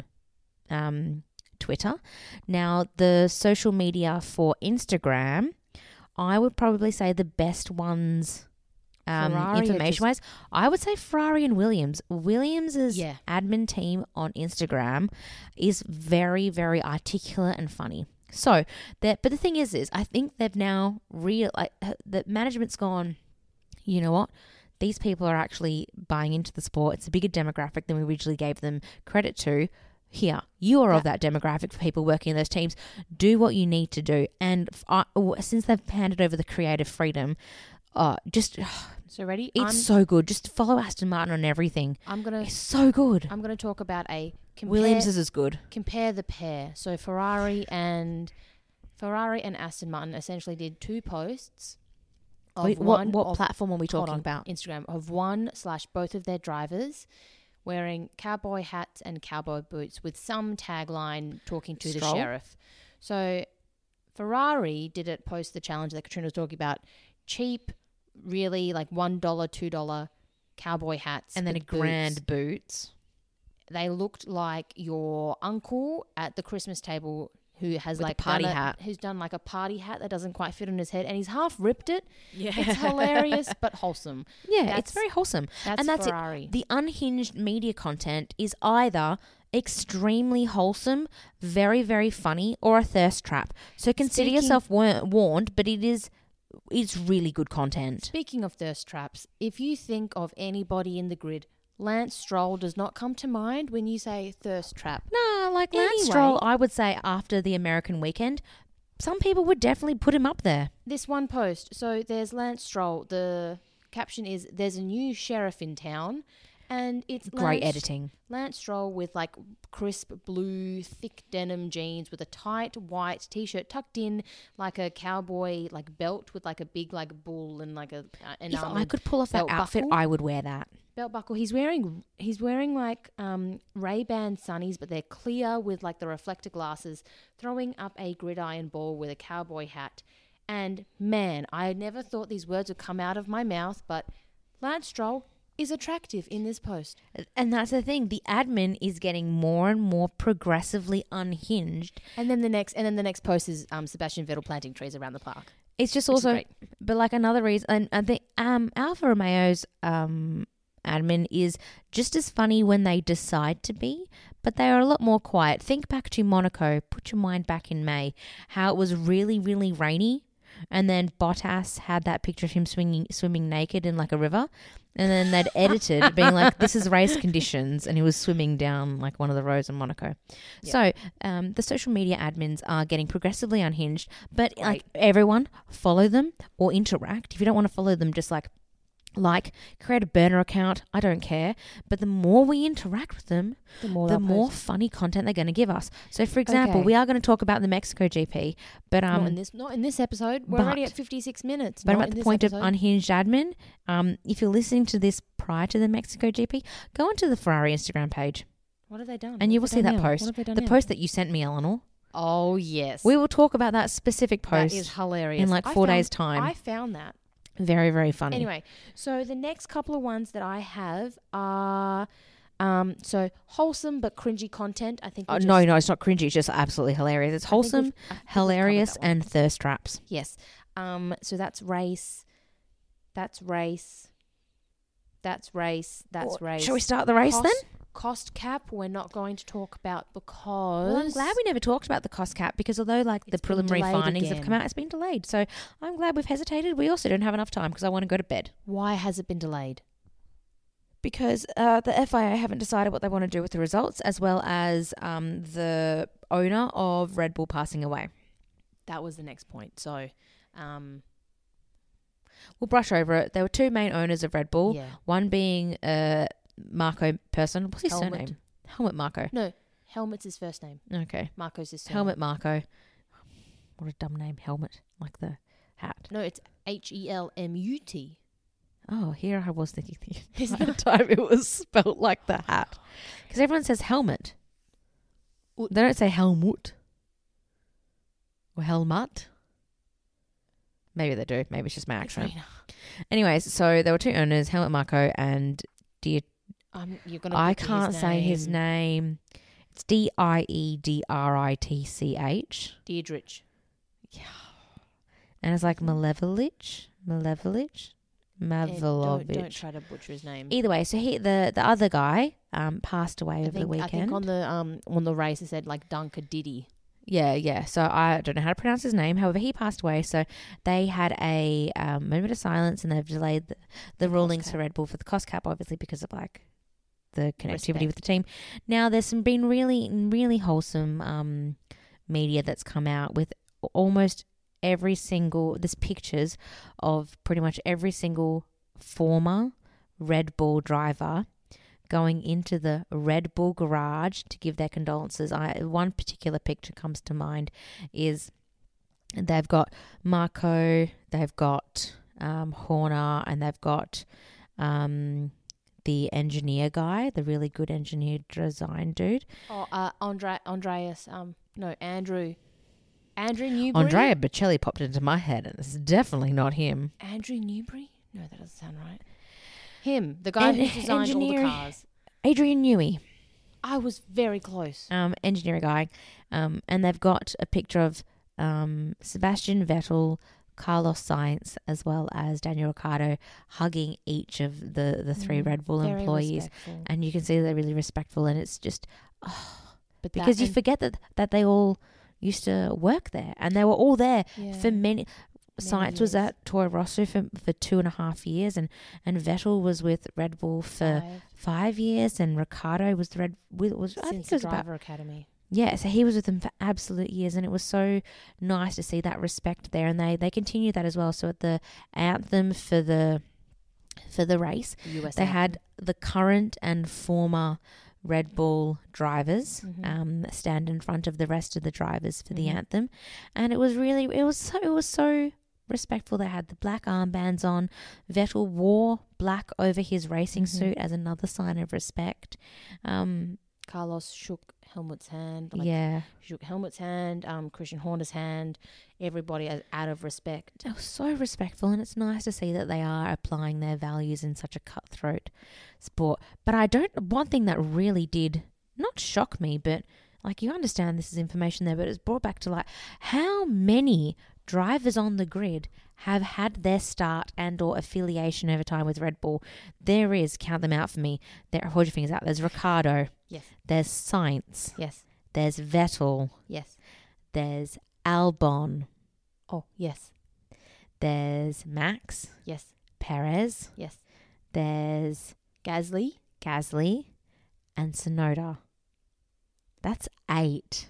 Speaker 2: Twitter. Now, the social media for Instagram, I would probably say the best ones information-wise, I would say Ferrari and Williams. Williams' admin team on Instagram is very, very articulate and funny. So, but the thing is I think they've now the management's gone, you know what? These people are actually buying into the sport. It's a bigger demographic than we originally gave them credit to. Here, you are of that demographic for people working in those teams. Do what you need to do. And since they've handed over the creative freedom,
Speaker 1: so ready?
Speaker 2: It's so good. Just follow Aston Martin on everything. It's so good.
Speaker 1: I'm gonna talk about
Speaker 2: Williams is as good.
Speaker 1: Compare the pair. So Ferrari and Aston Martin essentially did 2 posts.
Speaker 2: What platform are we talking about?
Speaker 1: Instagram of both of their drivers wearing cowboy hats and cowboy boots with some tagline talking to the sheriff. So Ferrari post the challenge that Katrina was talking about. Cheap, really like $1, $2 cowboy hats.
Speaker 2: And then grand boots.
Speaker 1: They looked like your uncle at the Christmas table who has
Speaker 2: With a
Speaker 1: like
Speaker 2: party hat.
Speaker 1: who's done like a party hat that doesn't quite fit on his head, and he's half ripped it.
Speaker 2: Yeah.
Speaker 1: It's hilarious but wholesome.
Speaker 2: Yeah,
Speaker 1: That's-
Speaker 2: it's very wholesome.
Speaker 1: That's
Speaker 2: And that's it.
Speaker 1: Ferrari.
Speaker 2: The unhinged media content is either extremely wholesome, very, very funny, or a thirst trap. So consider
Speaker 1: Speaking-
Speaker 2: yourself warned, but it's really good content.
Speaker 1: Speaking of thirst traps, if you think of anybody in the grid, Lance Stroll does not come to mind when you say thirst trap.
Speaker 2: No, like Lance
Speaker 1: Anyway.
Speaker 2: Stroll, I would say after the American weekend, some people would definitely put him up there.
Speaker 1: This one post, so there's Lance Stroll. The caption is, "There's a new sheriff in town," and it's
Speaker 2: Great
Speaker 1: Lance,
Speaker 2: editing.
Speaker 1: Lance Stroll with like crisp blue, thick denim jeans with a tight white t-shirt tucked in like a cowboy like belt with like a big like bull and like an
Speaker 2: If I
Speaker 1: armored
Speaker 2: could pull off that
Speaker 1: belt
Speaker 2: outfit,
Speaker 1: buckle.
Speaker 2: I would wear that.
Speaker 1: belt buckle. He's wearing like Ray-Ban sunnies, but they're clear with like the reflector glasses, throwing up a gridiron ball with a cowboy hat. And man, I never thought these words would come out of my mouth, but Lance Stroll is attractive in this post.
Speaker 2: And that's the thing. The admin is getting more and more progressively unhinged.
Speaker 1: And then the next post is Sebastian Vettel planting trees around the park.
Speaker 2: It's just
Speaker 1: Which is
Speaker 2: also,
Speaker 1: great.
Speaker 2: but like another reason, and I think Alfa Romeo's admin is just as funny when they decide to be, but they are a lot more quiet. Think back to Monaco. Put your mind back in May, how it was really, really rainy, and then Bottas had that picture of him swimming naked in like a river, and then they'd edited being like, "This is race conditions," and he was swimming down like one of the roads in Monaco.
Speaker 1: Yeah.
Speaker 2: So the social media admins are getting progressively unhinged, but
Speaker 1: Right.
Speaker 2: like everyone, follow them or interact. If you don't want to follow them, just like create a burner account. I don't care. But the more we interact with them,
Speaker 1: The more,
Speaker 2: the
Speaker 1: they'll
Speaker 2: more
Speaker 1: post.
Speaker 2: funny content they're going to give us. So, for example,
Speaker 1: Okay.
Speaker 2: we are going to talk about the Mexico GP, but
Speaker 1: not in this episode. We're already
Speaker 2: but-
Speaker 1: at 56 minutes.
Speaker 2: but I'm
Speaker 1: not
Speaker 2: at
Speaker 1: in
Speaker 2: the
Speaker 1: this
Speaker 2: point
Speaker 1: episode.
Speaker 2: of unhinged admin. If you're listening to this prior to the Mexico GP, go onto the Ferrari Instagram page
Speaker 1: What have they done?
Speaker 2: and you
Speaker 1: What
Speaker 2: will
Speaker 1: have
Speaker 2: see
Speaker 1: they
Speaker 2: that
Speaker 1: done now?
Speaker 2: post.
Speaker 1: What have they done
Speaker 2: The
Speaker 1: now?
Speaker 2: post that you sent me, Eleanor.
Speaker 1: Oh yes,
Speaker 2: We will talk about that specific post
Speaker 1: that is hilarious.
Speaker 2: in like
Speaker 1: I
Speaker 2: 4
Speaker 1: found-
Speaker 2: days' time.
Speaker 1: I found that.
Speaker 2: Very, very funny.
Speaker 1: Anyway, so the next couple of ones that I have are so wholesome but cringy content. I think.
Speaker 2: No, it's not cringy. It's just absolutely hilarious. It's wholesome, hilarious, and thirst traps.
Speaker 1: yes. So that's race. That's race. That's race. That's race.
Speaker 2: Shall we start the race then?
Speaker 1: Cost cap. We're not going to talk about because
Speaker 2: Well, I'm glad we never talked about the cost cap because although like the
Speaker 1: It's been
Speaker 2: preliminary
Speaker 1: delayed
Speaker 2: findings have
Speaker 1: again.
Speaker 2: come out, it's been delayed. So I'm glad we've hesitated. We also don't have enough time because I want to go to bed.
Speaker 1: Why has it been delayed?
Speaker 2: Because the FIA haven't decided what they want to do with the results, as well as the owner of Red Bull passing away.
Speaker 1: That was the next point. So,
Speaker 2: We'll brush over it. There were two main owners of Red Bull,
Speaker 1: yeah.
Speaker 2: one being Marco Persson. What's his
Speaker 1: Helmut.
Speaker 2: surname? Helmut Marco.
Speaker 1: No, Helmut's his first name.
Speaker 2: Okay.
Speaker 1: Marco's his surname.
Speaker 2: Helmut Marco. What a dumb name, Helmut, like the hat.
Speaker 1: No, it's Helmut.
Speaker 2: Oh, here I was thinking the
Speaker 1: Is
Speaker 2: entire time it was spelled like the hat. Because everyone says helmet. They don't say Helmut. Or Helmut. Maybe they do. Maybe it's just my accent.
Speaker 1: Katrina.
Speaker 2: Anyways, so there were two owners, Helmut Marco and
Speaker 1: You're gonna.
Speaker 2: I
Speaker 1: butcher
Speaker 2: can't say his name. It's Diedritch.
Speaker 1: Deirdrich.
Speaker 2: And it's like Malevolich.
Speaker 1: Don't try to butcher his name.
Speaker 2: Either way, so the other guy passed away over the
Speaker 1: I
Speaker 2: weekend.
Speaker 1: think on the race it said like Dunker Diddy.
Speaker 2: Yeah. So I don't know how to pronounce his name. However, he passed away. So they had a moment of silence and they've delayed the rulings for Red Bull for the cost cap, obviously because of like the connectivity
Speaker 1: Respect.
Speaker 2: with the team. Now there's been really, really wholesome media that's come out with almost there's pictures of pretty much every single former Red Bull driver going into the Red Bull garage to give their condolences. One particular picture comes to mind is they've got Marco, they've got Horner, and they've got the engineer guy, the really good engineer design dude.
Speaker 1: Oh, Andreas. Andrew Newbury.
Speaker 2: Andrea Bocelli popped into my head, and it's definitely not him.
Speaker 1: Andrew Newbury? No, that doesn't sound right. Him, the guy who designed all the
Speaker 2: engineer-
Speaker 1: cars.
Speaker 2: Adrian Newey.
Speaker 1: I was very close.
Speaker 2: Engineering guy. And they've got a picture of Sebastian Vettel, Carlos Sainz, as well as Daniel Ricciardo hugging each of the three Red Bull
Speaker 1: Very
Speaker 2: employees.
Speaker 1: respectful.
Speaker 2: And you can see they're really respectful. And it's just,
Speaker 1: But
Speaker 2: because you forget that they all used to work there. And they were all there for many. Sainz was
Speaker 1: years.
Speaker 2: at Toro Rosso for 2.5 years, and Vettel was with Red Bull for 5 years, and Ricciardo was I think it was about
Speaker 1: Driver Academy.
Speaker 2: yeah. So he was with them for absolute years, and it was so nice to see that respect there, and they continue that as well. So at the anthem for the race,
Speaker 1: US
Speaker 2: they had the current and former Red Bull drivers stand in front of the rest of the drivers for the anthem, and it was so respectful. They had the black armbands on. Vettel wore black over his racing suit as another sign of respect.
Speaker 1: Carlos shook Helmut's hand. Shook Helmut's hand. Christian Horner's hand. Everybody out of respect.
Speaker 2: They were so respectful, and it's nice to see that they are applying their values in such a cutthroat sport. But one thing that really did not shock me, but like, you understand this is information there, but it's brought back to like how many drivers on the grid have had their start and or affiliation over time with Red Bull. There is, count them out for me. Hold your fingers out. There's Ricciardo.
Speaker 1: Yes.
Speaker 2: There's Sainz.
Speaker 1: Yes.
Speaker 2: There's Vettel.
Speaker 1: Yes.
Speaker 2: There's Albon.
Speaker 1: Oh, yes.
Speaker 2: There's Max.
Speaker 1: Yes.
Speaker 2: Perez.
Speaker 1: Yes.
Speaker 2: There's
Speaker 1: Gasly.
Speaker 2: and Tsunoda. That's 8.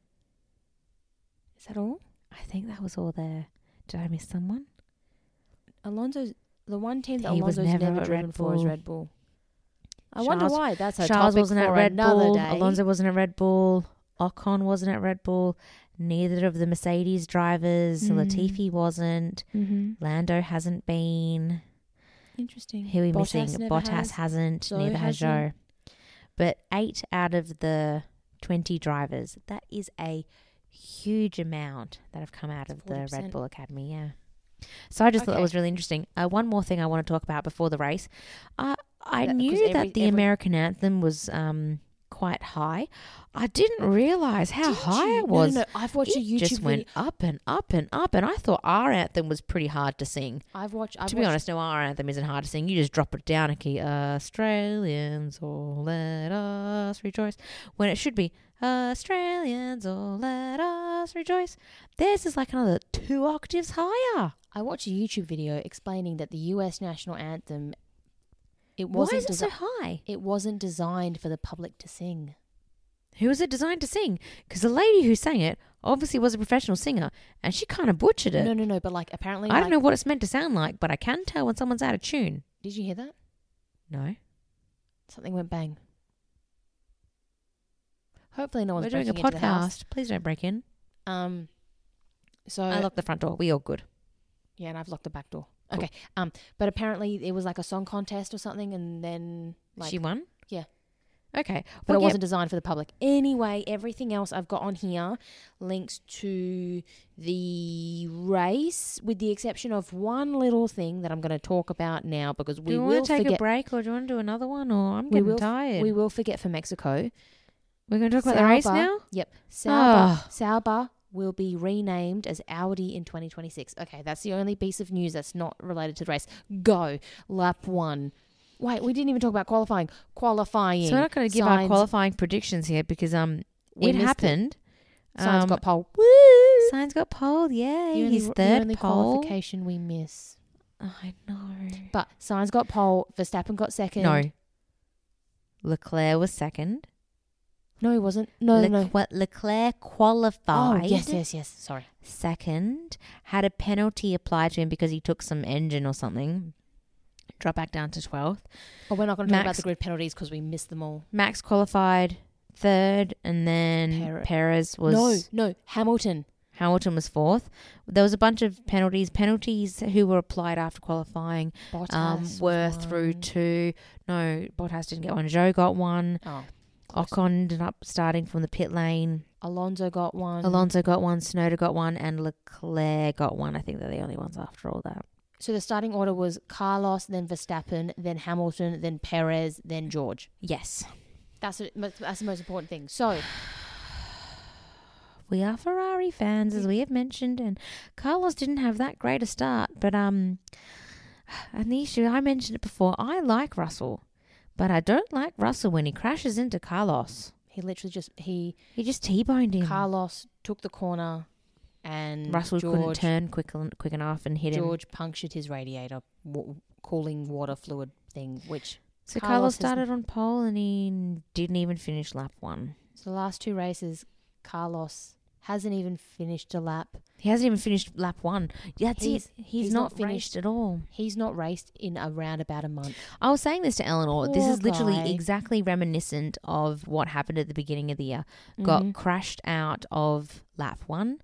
Speaker 1: Is that all?
Speaker 2: I think that was all there. Did I miss someone?
Speaker 1: Alonso's the one team that
Speaker 2: He was
Speaker 1: Alonso's
Speaker 2: never
Speaker 1: never
Speaker 2: at
Speaker 1: driven
Speaker 2: Red
Speaker 1: for is
Speaker 2: Bull.
Speaker 1: Red Bull. I wonder why. That's a
Speaker 2: Charles
Speaker 1: topic
Speaker 2: wasn't
Speaker 1: for
Speaker 2: at Red
Speaker 1: another
Speaker 2: Bull.
Speaker 1: day.
Speaker 2: Alonso wasn't at Red Bull. Ocon wasn't at Red Bull. Neither of the Mercedes drivers. Latifi wasn't. Lando hasn't been.
Speaker 1: Interesting.
Speaker 2: Who are we
Speaker 1: Bottas
Speaker 2: missing?
Speaker 1: never
Speaker 2: Bottas
Speaker 1: has.
Speaker 2: hasn't.
Speaker 1: Zhou
Speaker 2: Neither has
Speaker 1: hasn't.
Speaker 2: Zhou. But 8 out of the 20 drivers. That is a huge amount that have come out of the
Speaker 1: 40%.
Speaker 2: Red Bull Academy. Yeah. So I just thought that
Speaker 1: Okay.
Speaker 2: was really interesting. One more thing I want to talk about before the race. I
Speaker 1: That-
Speaker 2: knew
Speaker 1: 'cause
Speaker 2: that the American anthem was quite high. I didn't realize how high it was.
Speaker 1: No. I've watched a
Speaker 2: It
Speaker 1: YouTube
Speaker 2: just went
Speaker 1: video.
Speaker 2: up and up and up, and I thought our anthem was pretty hard to sing.
Speaker 1: I've
Speaker 2: To be honest, no, our anthem isn't hard to sing. You just drop it down and key Australians, oh let us rejoice. When it should be Australians, oh let us rejoice. Theirs is like another 2 octaves higher.
Speaker 1: I watched a YouTube video explaining that the US national anthem
Speaker 2: Why is it so high?
Speaker 1: It wasn't designed for the public to sing.
Speaker 2: Who was it designed to sing? Because the lady who sang it obviously was a professional singer, and she kind of butchered it.
Speaker 1: No, but like apparently
Speaker 2: I don't know what it's meant to sound like, but I can tell when someone's out of tune.
Speaker 1: Did you hear that?
Speaker 2: No.
Speaker 1: Something went bang. Hopefully no one's
Speaker 2: We're doing a
Speaker 1: breaking into the house.
Speaker 2: podcast. Please don't break in.
Speaker 1: So
Speaker 2: I locked the front door. We all good.
Speaker 1: yeah, and I've locked the back door.
Speaker 2: Cool.
Speaker 1: Okay. But apparently it was like a song contest or something, and then like
Speaker 2: She won?
Speaker 1: Yeah.
Speaker 2: Okay.
Speaker 1: but
Speaker 2: Well,
Speaker 1: it wasn't designed for the public. Anyway, everything else I've got on here links to the race, with the exception of one little thing that I'm going to talk about now because
Speaker 2: Do you want to take a break, or do you want to do another one? Or I'm getting tired.
Speaker 1: We will forget for Mexico.
Speaker 2: We're going to talk about the race now?
Speaker 1: Yep.
Speaker 2: Oh.
Speaker 1: Sauber will be renamed as Audi in 2026. Okay, that's the only piece of news that's not related to the race. Go. Lap 1. Wait, we didn't even talk about qualifying. Qualifying.
Speaker 2: So we're not going to give our qualifying predictions here because
Speaker 1: We
Speaker 2: it
Speaker 1: missed
Speaker 2: happened.
Speaker 1: Sainz got pole.
Speaker 2: Woo! Sainz got pole. Yay. His
Speaker 1: the
Speaker 2: third
Speaker 1: only
Speaker 2: pole.
Speaker 1: qualification we miss.
Speaker 2: I know.
Speaker 1: But Sainz got pole. Verstappen got second.
Speaker 2: No. Leclerc was second.
Speaker 1: No, he wasn't. No.
Speaker 2: Leclerc qualified.
Speaker 1: Oh, yes. Sorry.
Speaker 2: Second. Had a penalty applied to him because he took some engine or something. Drop back down to 12th.
Speaker 1: Oh, we're not going to talk about
Speaker 2: Max-
Speaker 1: the grid penalties because we missed them all.
Speaker 2: Max qualified third, and then Perez was...
Speaker 1: No. Hamilton.
Speaker 2: Hamilton was fourth. There was a bunch of penalties. Penalties who were applied after qualifying
Speaker 1: Bottas
Speaker 2: were
Speaker 1: was
Speaker 2: through
Speaker 1: one.
Speaker 2: to... No, Bottas didn't get one. Zhou got one.
Speaker 1: Oh.
Speaker 2: Ocon ended up starting from the pit lane.
Speaker 1: Alonso got one.
Speaker 2: Alonso got one. Tsunoda got one. And Leclerc got one. I think they're the only ones after all that.
Speaker 1: So the starting order was Carlos, then Verstappen, then Hamilton, then Perez, then George.
Speaker 2: Yes.
Speaker 1: That's the most important thing. So
Speaker 2: we are Ferrari fans, as we have mentioned, and Carlos didn't have that great a start. But and the issue, I mentioned it before, I like Russell, but I don't like Russell when he crashes into Carlos.
Speaker 1: he literally just
Speaker 2: He just T-boned him.
Speaker 1: Carlos took the corner, and
Speaker 2: Russell couldn't turn quick enough and hit him.
Speaker 1: George punctured his radiator, cooling water fluid thing, which
Speaker 2: So Carlos started on pole and he didn't even finish lap 1.
Speaker 1: So the last 2 races, Carlos hasn't even finished a lap.
Speaker 2: He hasn't even finished lap 1. That's it. He's not
Speaker 1: finished
Speaker 2: raced at all.
Speaker 1: He's not raced in around about a month.
Speaker 2: I was saying this to Eleanor. This
Speaker 1: Poor
Speaker 2: is literally
Speaker 1: guy.
Speaker 2: exactly reminiscent of what happened at the beginning of the year. Got crashed out of lap 1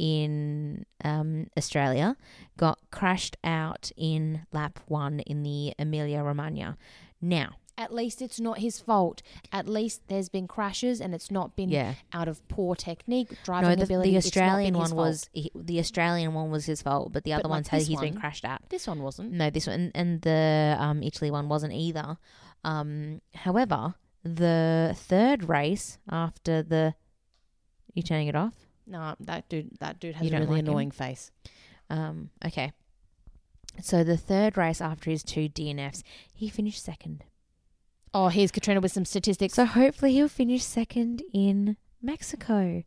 Speaker 2: in Australia. Got crashed out in lap 1 in the Emilia-Romagna. Now,
Speaker 1: At least it's not his fault. At least there's been crashes and it's not been out of poor technique, driving ability.
Speaker 2: The Australian
Speaker 1: it's not been his
Speaker 2: one the Australian one was his fault, but the other ones he's been crashed out.
Speaker 1: This one wasn't.
Speaker 2: No, this one and the Italy one wasn't either. However, the third race after the, you turning it off?
Speaker 1: No, that dude has a really annoying face.
Speaker 2: Okay. So the third race after his 2 DNFs, he finished second.
Speaker 1: Oh, here's Katrina with some statistics.
Speaker 2: So hopefully he'll finish second in Mexico.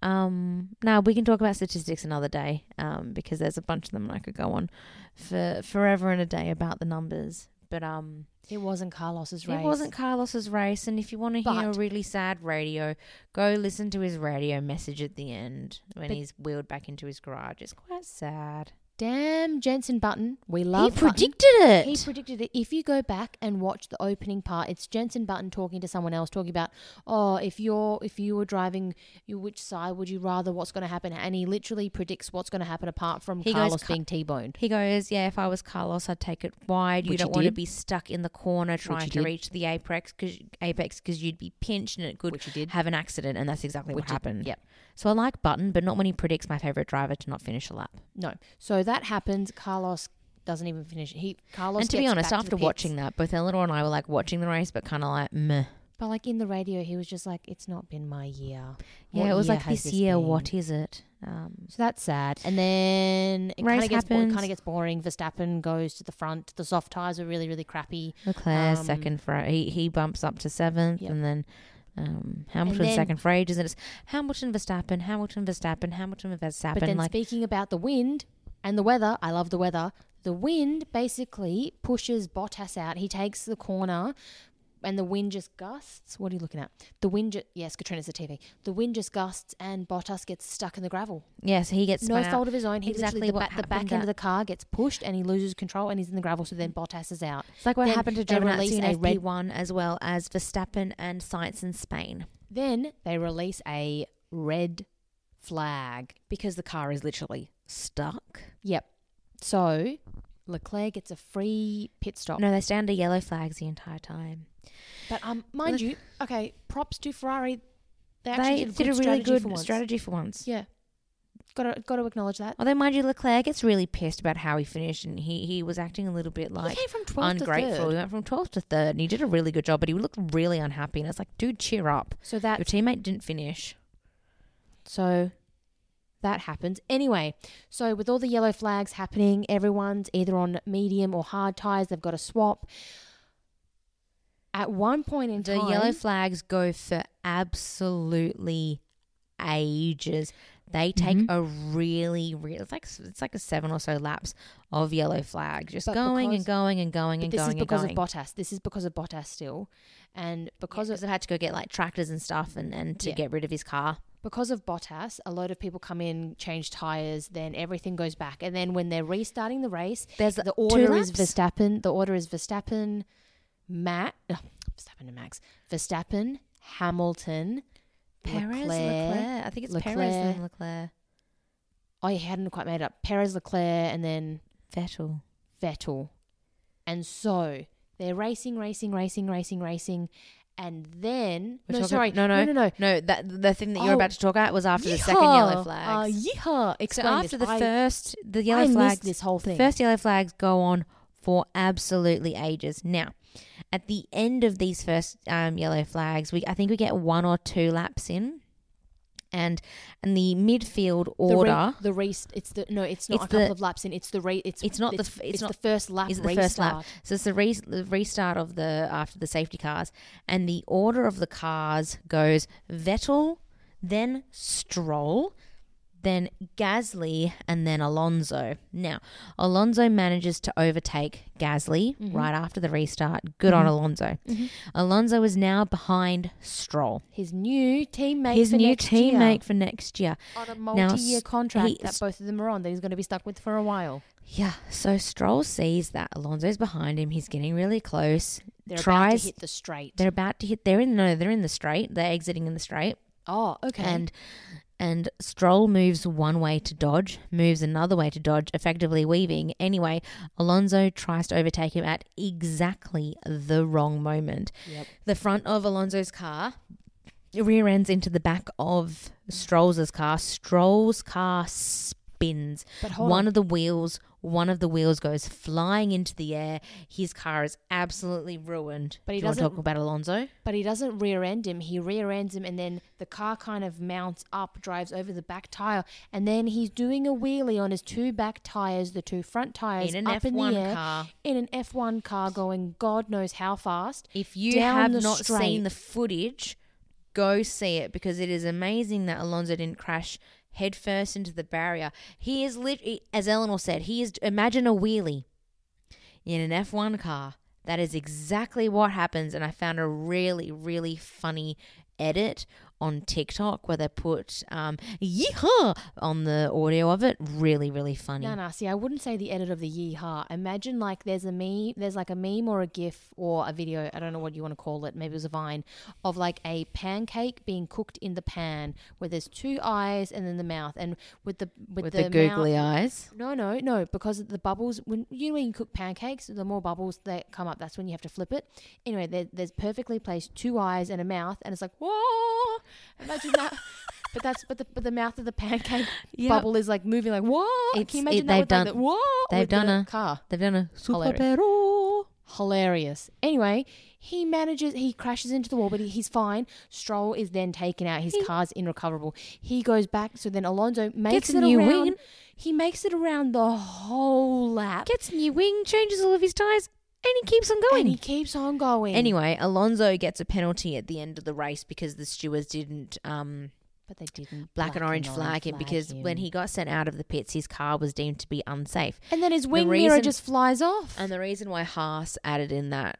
Speaker 2: Now we can talk about statistics another day, because there's a bunch of them and I could go on for forever and a day about the numbers. But
Speaker 1: it wasn't Carlos's race.
Speaker 2: It wasn't Carlos's race, and if you want to hear a really sad radio, go listen to his radio message at the end when he's wheeled back into his garage. It's quite sad.
Speaker 1: Damn Jenson Button. We love
Speaker 2: He predicted it.
Speaker 1: He predicted it. If you go back and watch the opening part, it's Jenson Button talking to someone else, talking about, if you were driving, which side would you rather, what's going to happen? And he literally predicts what's going to happen apart from Carlos being T-boned.
Speaker 2: He goes, if I was Carlos, I'd take it wide. You don't want to be stuck in the corner trying to reach the apex because you'd be pinched and it could have an accident. And that's exactly what happened.
Speaker 1: Yep.
Speaker 2: So I like Button, but not when he predicts my favourite driver to not finish a lap.
Speaker 1: No. So that happens. Carlos doesn't even finish. And
Speaker 2: to be honest, after watching that, both Eleanor and I were like watching the race, but kind of like meh.
Speaker 1: But like in the radio, he was just like, "It's not been my year."
Speaker 2: Yeah, it was like this year. What is it?
Speaker 1: So that's sad. And then it kind of gets boring. Verstappen goes to the front. The soft tires are really, really crappy.
Speaker 2: Leclerc second for he bumps up to 7th, and then. Hamilton second for ages, and it's Hamilton Verstappen.
Speaker 1: But then speaking about the wind and the weather, I love the weather. The wind basically pushes Bottas out. He takes the corner and the wind just gusts. What are you looking at? Yes, Katrina's the TV. The wind just gusts and Bottas gets stuck in the gravel.
Speaker 2: Yes, he gets
Speaker 1: no fault of his own. He
Speaker 2: exactly
Speaker 1: the back end of the car gets pushed and he loses control and he's in the gravel. So then Bottas is out.
Speaker 2: It's like what happened to Giovinazzi in FP1 as well as Verstappen and Sainz in Spain.
Speaker 1: Then they release a red flag
Speaker 2: because the car is literally stuck.
Speaker 1: Yep. So Leclerc gets a free pit stop.
Speaker 2: No, they stay under yellow flags the entire time.
Speaker 1: But mind you, okay, props to Ferrari.
Speaker 2: They did a really good strategy for once.
Speaker 1: Yeah. Got to acknowledge that.
Speaker 2: Although, mind you, Leclerc gets really pissed about how he finished, and he was acting a little bit like
Speaker 1: he came from 12th
Speaker 2: ungrateful.
Speaker 1: To 3rd.
Speaker 2: He went from 12th to 3rd, and he did a really good job, but he looked really unhappy. And it's like, dude, cheer up.
Speaker 1: So that
Speaker 2: your teammate didn't finish.
Speaker 1: So that happens. Anyway, so with all the yellow flags happening, everyone's either on medium or hard tires. They've got to swap. At one point in time,
Speaker 2: the yellow flags go for absolutely ages. They take a really it's like a 7 or so laps of yellow flags, just going and going and going and going.
Speaker 1: This is because of Bottas. This is because of Bottas still, and because
Speaker 2: it had to go get like tractors and stuff and to get rid of his car.
Speaker 1: Because of Bottas, a load of people come in, change tires, then everything goes back, and then when they're restarting the race, the order is Verstappen. The order is Verstappen, Verstappen, Hamilton,
Speaker 2: Perez, Leclerc. I think it's Perez and Leclerc.
Speaker 1: Oh, you hadn't quite made it up. Perez, Leclerc, and then Vettel. And so they're racing. And then...
Speaker 2: No. The thing that you're about to talk about was after the second yellow flags.
Speaker 1: Explain
Speaker 2: so after the yellow flags...
Speaker 1: this whole thing.
Speaker 2: The first yellow flags go on for absolutely ages. Now, at the end of these first yellow flags, I think we get 1 or 2 laps in. And the midfield order,
Speaker 1: it's not a couple of laps in. It's the first lap.
Speaker 2: Is the first lap? So it's the restart of after the safety cars, and the order of the cars goes Vettel, then Stroll, then Gasly, and then Alonso. Now, Alonso manages to overtake Gasly right after the restart. Good on Alonso. Alonso is now behind Stroll.
Speaker 1: His new teammate
Speaker 2: for next year.
Speaker 1: On a multi-year contract that both of them are on, that he's going to be stuck with for a while.
Speaker 2: Yeah, so Stroll sees that Alonso's behind him. He's getting really close.
Speaker 1: They're about to hit the straight.
Speaker 2: They're in the straight. They're exiting in the straight.
Speaker 1: Oh, okay.
Speaker 2: And Stroll moves one way to dodge, moves another way to dodge, effectively weaving. Anyway, Alonso tries to overtake him at exactly the wrong moment.
Speaker 1: Yep.
Speaker 2: The front of Alonso's car rear ends into the back of Stroll's car. Stroll's car spins.
Speaker 1: But hold on.
Speaker 2: One of the wheels goes flying into the air. His car is absolutely ruined.
Speaker 1: But
Speaker 2: Do you want to talk about Alonso?
Speaker 1: But he doesn't rear end him. He rear ends him, and then the car kind of mounts up, drives over the back tire, and then he's doing a wheelie on his 2 back tires, the 2 front tires
Speaker 2: in an
Speaker 1: up
Speaker 2: F1
Speaker 1: in the air,
Speaker 2: car.
Speaker 1: In an F1 car, going God knows how fast.
Speaker 2: If you have not seen the footage, go see it, because it is amazing that Alonso didn't crash head first into the barrier. He is literally, as Eleanor said, imagine a wheelie in an F1 car. That is exactly what happens. And I found a really, really funny edit on TikTok where they put yeehaw on the audio of it. Really, really funny.
Speaker 1: No, see, I wouldn't say the edit of the yeehaw. Imagine like there's like a meme or a GIF or a video, I don't know what you want to call it, maybe it was a Vine, of like a pancake being cooked in the pan where there's 2 eyes and then the mouth, and with the
Speaker 2: googly eyes.
Speaker 1: No, because the bubbles, when you cook pancakes, the more bubbles that come up, that's when you have to flip it. Anyway, there's perfectly placed 2 eyes and a mouth, and it's like, whoa! Imagine that. But the mouth of the pancake bubble is like moving like, whoa! Can you imagine that with like the, whoa?
Speaker 2: They've done a
Speaker 1: car.
Speaker 2: They've done a super
Speaker 1: Hilarious. Anyway, he crashes into the wall, but he's fine. Stroll is then taken out. His car's irrecoverable. He goes back, so then Alonso makes it around. Wing. He makes it around the whole lap.
Speaker 2: Gets a new wing, changes all of his tyres, and he keeps on going. Anyway, Alonso gets a penalty at the end of the race because the stewards didn't
Speaker 1: but they didn't
Speaker 2: black and orange flag him because when he got sent out of the pits, his car was deemed to be unsafe.
Speaker 1: And then his wing mirror just flies off.
Speaker 2: And the reason why Haas added in that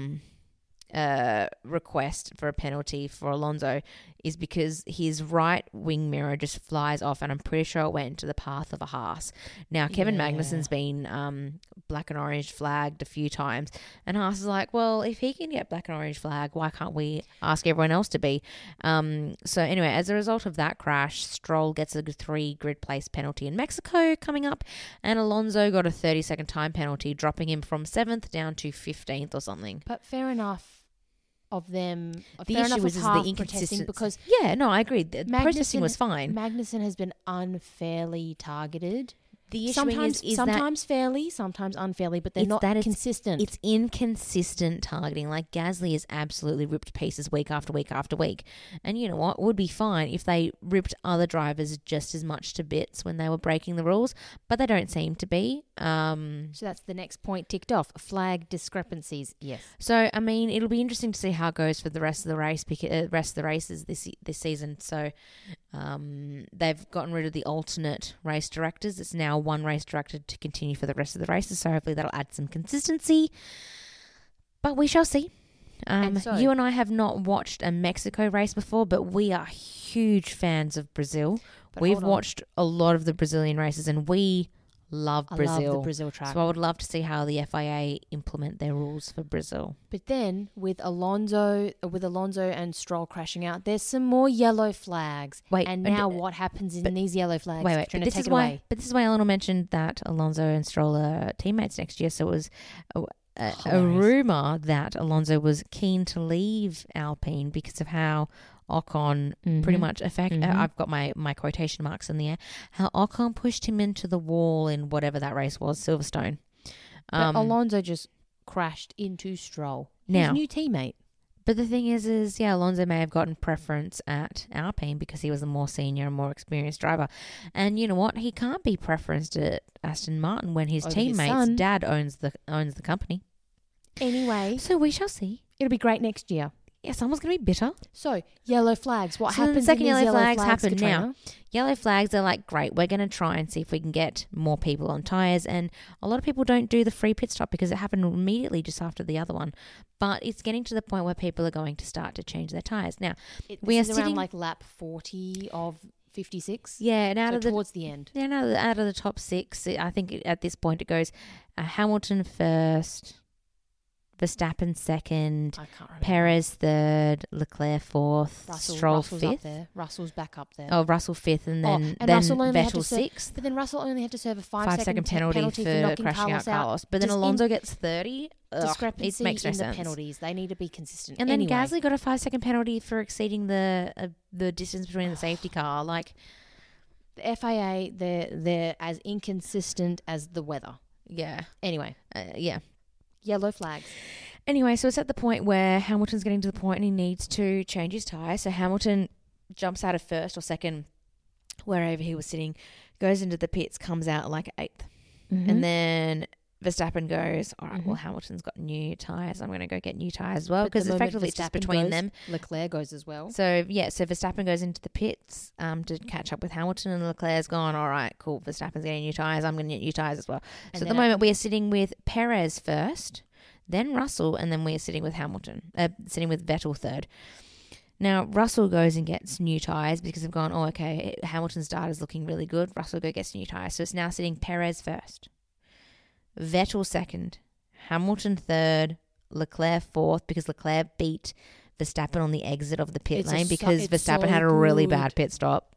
Speaker 2: request for a penalty for Alonso is because his right wing mirror just flies off, and I'm pretty sure it went into the path of a Haas. Now, Kevin Magnussen's been black and orange flagged a few times, and Haas is like, well, if he can get black and orange flag, why can't we ask everyone else to be? So anyway, as a result of that crash, Stroll gets a 3 grid place penalty in Mexico coming up, and Alonso got a 30-second time penalty, dropping him from 7th down to 15th or something.
Speaker 1: But fair enough. Of them,
Speaker 2: the issue was the inconsistency. Because I agree. The protesting was fine.
Speaker 1: Magnussen has been unfairly targeted.
Speaker 2: The issue
Speaker 1: sometimes fairly, sometimes unfairly, but they're not consistent.
Speaker 2: It's inconsistent targeting. Like Gasly is absolutely ripped pieces week after week after week. And you know what? It would be fine if they ripped other drivers just as much to bits when they were breaking the rules, but they don't seem to be.
Speaker 1: So that's the next point ticked off. Flag discrepancies. Yes.
Speaker 2: So I mean, it'll be interesting to see how it goes for the rest of the race, rest of the races this season. So they've gotten rid of the alternate race directors. It's now one race director to continue for the rest of the races. So hopefully that'll add some consistency. But we shall see. You and I have not watched a Mexico race before, but we are huge fans of Brazil. We've watched a lot of the Brazilian races, and we love Brazil.
Speaker 1: I love the Brazil track.
Speaker 2: So I would love to see how the FIA implement their rules for Brazil.
Speaker 1: But then with Alonso and Stroll crashing out, there's some more yellow flags.
Speaker 2: And
Speaker 1: now what happens in these yellow flags?
Speaker 2: But this is why Eleanor mentioned that Alonso and Stroll are teammates next year. So it was a rumour that Alonso was keen to leave Alpine because of how Ocon pretty much I've got my quotation marks in the air, how Ocon pushed him into the wall in whatever that race was, Silverstone.
Speaker 1: But Alonso just crashed into Stroll.
Speaker 2: Now-
Speaker 1: His new teammate.
Speaker 2: But the thing is, Alonso may have gotten preference at Alpine because he was a more senior and more experienced driver. And you know what? He can't be preferenced at Aston Martin when his
Speaker 1: Over his
Speaker 2: teammate's
Speaker 1: son.
Speaker 2: dad owns the company.
Speaker 1: Anyway,
Speaker 2: So we shall see.
Speaker 1: it'll be great next year.
Speaker 2: Yeah, someone's going to be bitter.
Speaker 1: So, yellow flags. What
Speaker 2: So the
Speaker 1: happens
Speaker 2: second
Speaker 1: in these
Speaker 2: yellow
Speaker 1: yellow
Speaker 2: flags happen
Speaker 1: Katrina?
Speaker 2: now. Yellow flags are like, great, we're going to try and see if we can get more people on tyres. And a lot of people don't do the free pit stop because it happened immediately just after the other one. But it's getting to the point where people are going to start to change their tyres. Now, we
Speaker 1: This
Speaker 2: are
Speaker 1: is around
Speaker 2: sitting-
Speaker 1: like lap 40 of 56.
Speaker 2: yeah, and out
Speaker 1: So
Speaker 2: of the
Speaker 1: towards the end.
Speaker 2: Yeah, no, out of the top six, I think at this point it goes Hamilton first, Verstappen second,
Speaker 1: I can't remember.
Speaker 2: Perez third, Leclerc fourth, Stroll
Speaker 1: Russell's up
Speaker 2: fifth.
Speaker 1: there. Russell's back up there.
Speaker 2: Oh, Russell fifth, and then,
Speaker 1: and
Speaker 2: then
Speaker 1: Russell only had to
Speaker 2: Vettel
Speaker 1: serve-
Speaker 2: sixth.
Speaker 1: But then Russell only had to serve a
Speaker 2: 5-second penalty for
Speaker 1: knocking
Speaker 2: crashing out Carlos. But then
Speaker 1: Just
Speaker 2: Alonso gets 30. Ugh,
Speaker 1: discrepancy
Speaker 2: it makes no
Speaker 1: in
Speaker 2: sense.
Speaker 1: the penalties. They need to be consistent.
Speaker 2: And then
Speaker 1: anyway,
Speaker 2: Gasly got a 5-second penalty for exceeding the distance between the safety car. Like,
Speaker 1: the FIA, they're as inconsistent as the weather.
Speaker 2: yeah,
Speaker 1: Anyway,
Speaker 2: yeah.
Speaker 1: yellow flags.
Speaker 2: Anyway, so it's at the point where Hamilton's getting to the point and he needs to change his tyre. So Hamilton jumps out of first or second, wherever he was sitting, goes into the pits, comes out like 8th.
Speaker 1: Mm-hmm.
Speaker 2: And then Verstappen goes, all right, well, Hamilton's got new tyres. I'm going to go get new tyres as well
Speaker 1: But the
Speaker 2: because
Speaker 1: moment
Speaker 2: effectively it's just
Speaker 1: Verstappen
Speaker 2: between
Speaker 1: goes,
Speaker 2: them.
Speaker 1: Leclerc goes as well.
Speaker 2: So, yeah, so Verstappen goes into the pits to catch up with Hamilton and Leclerc's gone, all right, cool, Verstappen's getting new tyres. I'm going to get new tyres as well.
Speaker 1: And
Speaker 2: So at the
Speaker 1: then
Speaker 2: moment we are sitting with Perez first, then Russell, and then we are sitting with sitting with Vettel third. Now, Russell goes and gets new tyres because they've gone, oh, okay, Hamilton's data's looking really good. Russell gets new tyres. So it's now sitting Perez first, Vettel second, Hamilton third, Leclerc fourth because Leclerc beat Verstappen on the exit of the pit
Speaker 1: It's
Speaker 2: lane
Speaker 1: so-
Speaker 2: because
Speaker 1: it's
Speaker 2: Verstappen
Speaker 1: so
Speaker 2: had a really
Speaker 1: good.
Speaker 2: bad pit stop.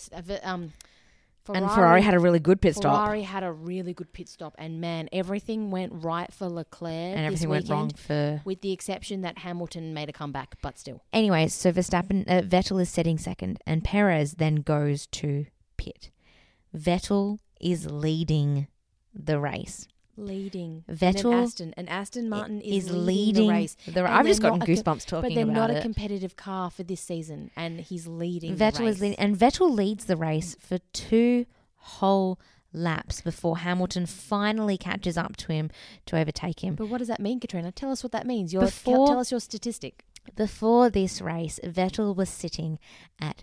Speaker 1: Ferrari,
Speaker 2: And Ferrari had a really good pit stop.
Speaker 1: Ferrari had a really good pit stop, and man, everything went right for Leclerc
Speaker 2: And everything
Speaker 1: this
Speaker 2: went wrong
Speaker 1: weekend,
Speaker 2: for...
Speaker 1: with the exception that Hamilton made a comeback, but still.
Speaker 2: Anyways, so Vettel is setting second, and Perez then goes to pit. Vettel is leading the race.
Speaker 1: Leading.
Speaker 2: Vettel
Speaker 1: and Aston Martin is
Speaker 2: leading
Speaker 1: the race.
Speaker 2: the
Speaker 1: And
Speaker 2: I've just
Speaker 1: they're
Speaker 2: gotten
Speaker 1: not a
Speaker 2: goosebumps
Speaker 1: But
Speaker 2: talking
Speaker 1: they're
Speaker 2: about
Speaker 1: not
Speaker 2: it.
Speaker 1: a competitive car for this season, and he's leading
Speaker 2: Vettel
Speaker 1: the race.
Speaker 2: is leading, and Vettel leads the race for 2 whole laps before Hamilton finally catches up to him to overtake him.
Speaker 1: But what does that mean, Katrina? Tell us what that means.
Speaker 2: Before-
Speaker 1: Tell us your statistic.
Speaker 2: Before this race, Vettel was sitting at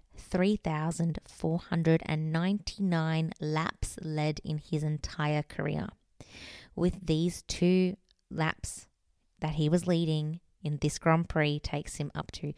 Speaker 2: 3,499 laps led in his entire career. With these 2 laps that he was leading in this Grand Prix takes him up to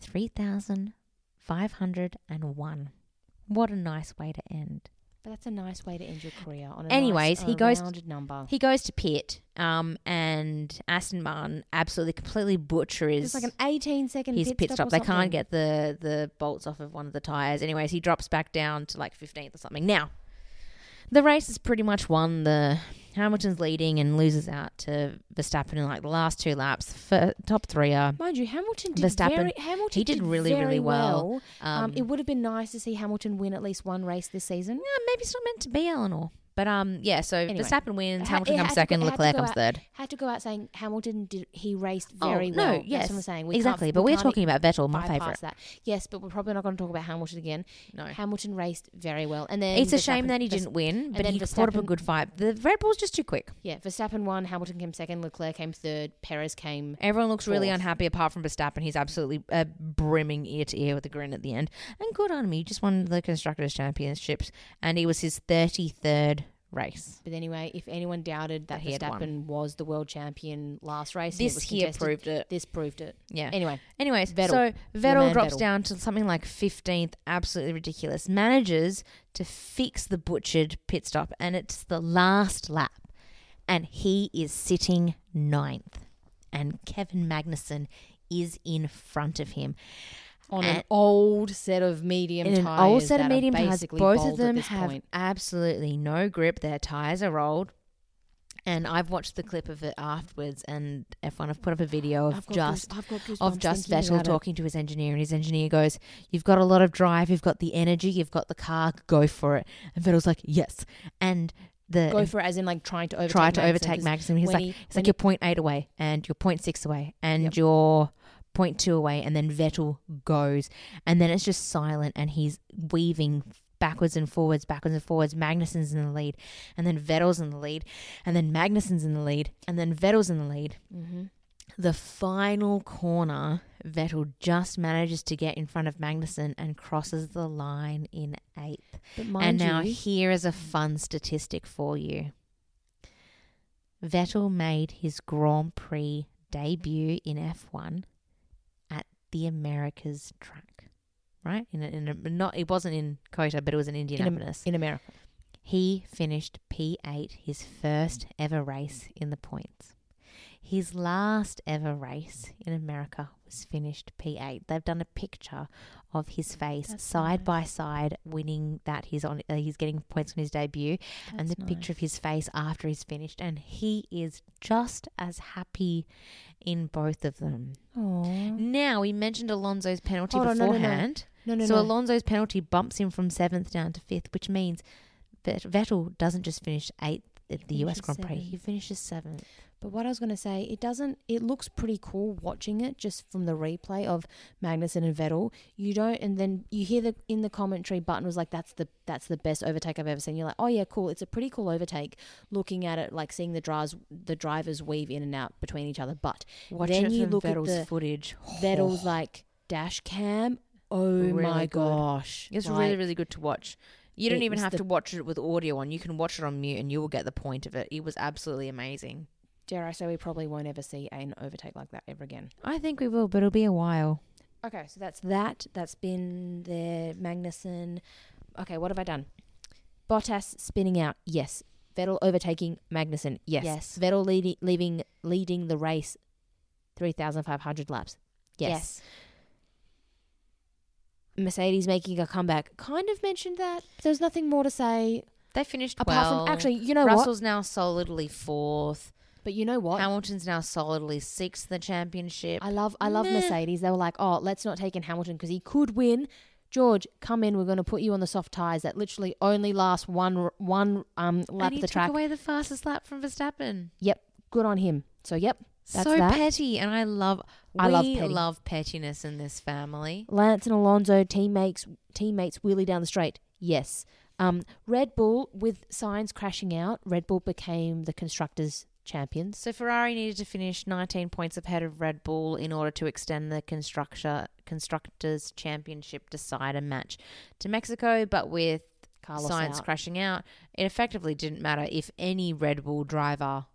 Speaker 2: 3,501. What a nice way to end.
Speaker 1: But that's a nice way to end your career on a
Speaker 2: Anyways,
Speaker 1: nice,
Speaker 2: he goes-
Speaker 1: rounded number.
Speaker 2: He goes to pit, and Aston Martin absolutely completely butchers
Speaker 1: It's like an 18-second
Speaker 2: his pit stop.
Speaker 1: or
Speaker 2: They can't
Speaker 1: something.
Speaker 2: get the bolts off of one of the tyres. Anyways, he drops back down to like 15th or something. Now, the race is pretty much won. Hamilton's leading and loses out to Verstappen in like the last 2 laps. Top 3 are
Speaker 1: Mind you, Hamilton did
Speaker 2: Verstappen,
Speaker 1: Hamilton
Speaker 2: he did really,
Speaker 1: very
Speaker 2: really well.
Speaker 1: It would have been nice to see Hamilton win at least one race this season.
Speaker 2: Yeah, maybe it's not meant to be, Eleanor. But yeah, so
Speaker 1: Anyway.
Speaker 2: Verstappen wins,
Speaker 1: It
Speaker 2: Hamilton
Speaker 1: had
Speaker 2: comes
Speaker 1: to
Speaker 2: second,
Speaker 1: go- had to
Speaker 2: Leclerc
Speaker 1: go
Speaker 2: comes
Speaker 1: out-
Speaker 2: third.
Speaker 1: Had to go out saying Hamilton he raced
Speaker 2: Oh,
Speaker 1: very
Speaker 2: no,
Speaker 1: well.
Speaker 2: yes,
Speaker 1: That's what I'm saying.
Speaker 2: exactly.
Speaker 1: Can't,
Speaker 2: But we're
Speaker 1: can't
Speaker 2: talking about Vettel, my
Speaker 1: bypass
Speaker 2: favourite.
Speaker 1: that. Yes, but we're probably not going to talk about Hamilton again.
Speaker 2: No.
Speaker 1: Hamilton raced very well, and then
Speaker 2: It's a shame
Speaker 1: Verstappen-
Speaker 2: that he didn't win, but
Speaker 1: then
Speaker 2: he put up a
Speaker 1: Verstappen-
Speaker 2: good fight. The Red Bull's just too quick.
Speaker 1: Yeah, Verstappen won. Hamilton came second. Leclerc came third. Perez came.
Speaker 2: Everyone looks really
Speaker 1: Fourth.
Speaker 2: unhappy apart from Verstappen. He's absolutely brimming ear to ear with a grin at the end. And good on him. He just won the Constructors' Championships, and he was his 33rd race.
Speaker 1: But anyway, if anyone doubted that
Speaker 2: He had
Speaker 1: Verstappen was the world champion last race, and
Speaker 2: This
Speaker 1: it was
Speaker 2: here
Speaker 1: contested,
Speaker 2: proved it.
Speaker 1: This proved it.
Speaker 2: Yeah.
Speaker 1: Anyway,
Speaker 2: Anyways,
Speaker 1: Vettel.
Speaker 2: so
Speaker 1: Your
Speaker 2: Vettel
Speaker 1: man
Speaker 2: drops
Speaker 1: Vettel.
Speaker 2: down to something like 15th, absolutely ridiculous. Manages to fix the butchered pit stop, and it's the last lap. And he is sitting 9th. And Kevin Magnussen is in front of him.
Speaker 1: on
Speaker 2: And-
Speaker 1: an old set of medium
Speaker 2: In
Speaker 1: tires.
Speaker 2: an old set of
Speaker 1: that are
Speaker 2: medium tyres,
Speaker 1: basically
Speaker 2: both
Speaker 1: bald
Speaker 2: of them
Speaker 1: at this
Speaker 2: have
Speaker 1: point.
Speaker 2: absolutely no grip. Their tyres are old. And I've watched the clip of it afterwards, and F1 have put up a video
Speaker 1: I've
Speaker 2: of
Speaker 1: got
Speaker 2: just
Speaker 1: goosebumps thinking
Speaker 2: Vettel
Speaker 1: about it.
Speaker 2: talking to his engineer, and his engineer goes, "You've got a lot of drive, you've got the energy, you've got the car, go for it." And Vettel's like, "Yes." And
Speaker 1: Go for it as in like trying to overtake
Speaker 2: try to
Speaker 1: Magnussen,
Speaker 2: overtake
Speaker 1: 'cause
Speaker 2: Magnussen. He's
Speaker 1: when
Speaker 2: like,
Speaker 1: he-
Speaker 2: it's
Speaker 1: when
Speaker 2: like you're 0.8 away and you're 0.6 away and
Speaker 1: Yep.
Speaker 2: you're 0.2 away, and then Vettel goes, and then it's just silent, and he's weaving backwards and forwards. Magnussen's in the lead, and then Vettel's in the lead, and then Magnussen's in the lead, and then Vettel's in the lead.
Speaker 1: Mhm.
Speaker 2: The final corner, Vettel just manages to get in front of Magnussen and crosses the line in 8th.
Speaker 1: But
Speaker 2: And
Speaker 1: mind
Speaker 2: now
Speaker 1: you,
Speaker 2: here is a fun statistic for you. Vettel made his Grand Prix debut in F1 at the Americas track, right? It wasn't in Kota, but it was in Indianapolis.
Speaker 1: in America.
Speaker 2: He finished P8, his first ever race in the points. His last ever race in America was finished P8. They've done a picture of his face
Speaker 1: That's
Speaker 2: side
Speaker 1: nice.
Speaker 2: by side, winning that he's getting points on his debut, and the
Speaker 1: That's
Speaker 2: picture of
Speaker 1: nice.
Speaker 2: his face after he's finished, and he is just as happy in both of them.
Speaker 1: Aw.
Speaker 2: Now, we mentioned Alonso's penalty
Speaker 1: Hold on, no, no, no.
Speaker 2: beforehand.
Speaker 1: No.
Speaker 2: So Alonso's penalty bumps him from 7th down to 5th, which means that Vettel doesn't just finish 8th at the US
Speaker 1: finishes
Speaker 2: Grand Prix.
Speaker 1: 7th.
Speaker 2: He finishes 7th.
Speaker 1: But what I was going to say, it looks pretty cool watching it just from the replay of Magnussen and Vettel. You don't, and then you hear in the commentary, Button was like, that's the best overtake I've ever seen. You're like, oh yeah, cool. It's a pretty cool overtake looking at it, like seeing the drivers weave in and out between each other. But
Speaker 2: Watch
Speaker 1: then
Speaker 2: it
Speaker 1: you
Speaker 2: from
Speaker 1: look
Speaker 2: Vettel's
Speaker 1: at the
Speaker 2: footage.
Speaker 1: Vettel's like dash cam. Oh
Speaker 2: Really
Speaker 1: my
Speaker 2: good.
Speaker 1: gosh.
Speaker 2: It's
Speaker 1: Like,
Speaker 2: really, really good to watch. You don't
Speaker 1: it
Speaker 2: even
Speaker 1: was
Speaker 2: have
Speaker 1: the-
Speaker 2: to watch it with audio on. You can watch it on mute and you will get the point of it. It was absolutely amazing.
Speaker 1: dare I say, we probably won't ever see an overtake like that ever again.
Speaker 2: I think we will, but it'll be a while.
Speaker 1: Okay, so that's that. That's been the Magnussen. Okay, what have I done? Bottas spinning out. Yes. Vettel overtaking Magnussen. Yes.
Speaker 2: Yes.
Speaker 1: Vettel leading the race 3,500 laps. Yes. Mercedes making a comeback. Kind of mentioned that. There's nothing more to say
Speaker 2: They finished
Speaker 1: apart
Speaker 2: well.
Speaker 1: from actually, you know
Speaker 2: Russell's now solidly 4th.
Speaker 1: But you know what?
Speaker 2: Hamilton's now solidly 6th in the championship.
Speaker 1: I love
Speaker 2: Meh.
Speaker 1: Mercedes. They were like, oh, let's not take in Hamilton because he could win. George, come in. We're going to put you on the soft tyres that literally only last one lap
Speaker 2: and
Speaker 1: of
Speaker 2: he
Speaker 1: the
Speaker 2: took
Speaker 1: track.
Speaker 2: away the fastest lap from Verstappen.
Speaker 1: Yep, good on him. So yep, that's
Speaker 2: so
Speaker 1: that.
Speaker 2: petty, and I love
Speaker 1: petty.
Speaker 2: love pettiness in this family.
Speaker 1: Lance and Alonso teammates wheelie down the straight. Yes. Red Bull with Sainz crashing out. Red Bull became the constructors' champions.
Speaker 2: So Ferrari needed to finish 19 points ahead of Red Bull in order to extend the constructors' championship decider match to Mexico, but with
Speaker 1: Carlos
Speaker 2: Sainz
Speaker 1: out.
Speaker 2: crashing out, it effectively didn't matter if any Red Bull driver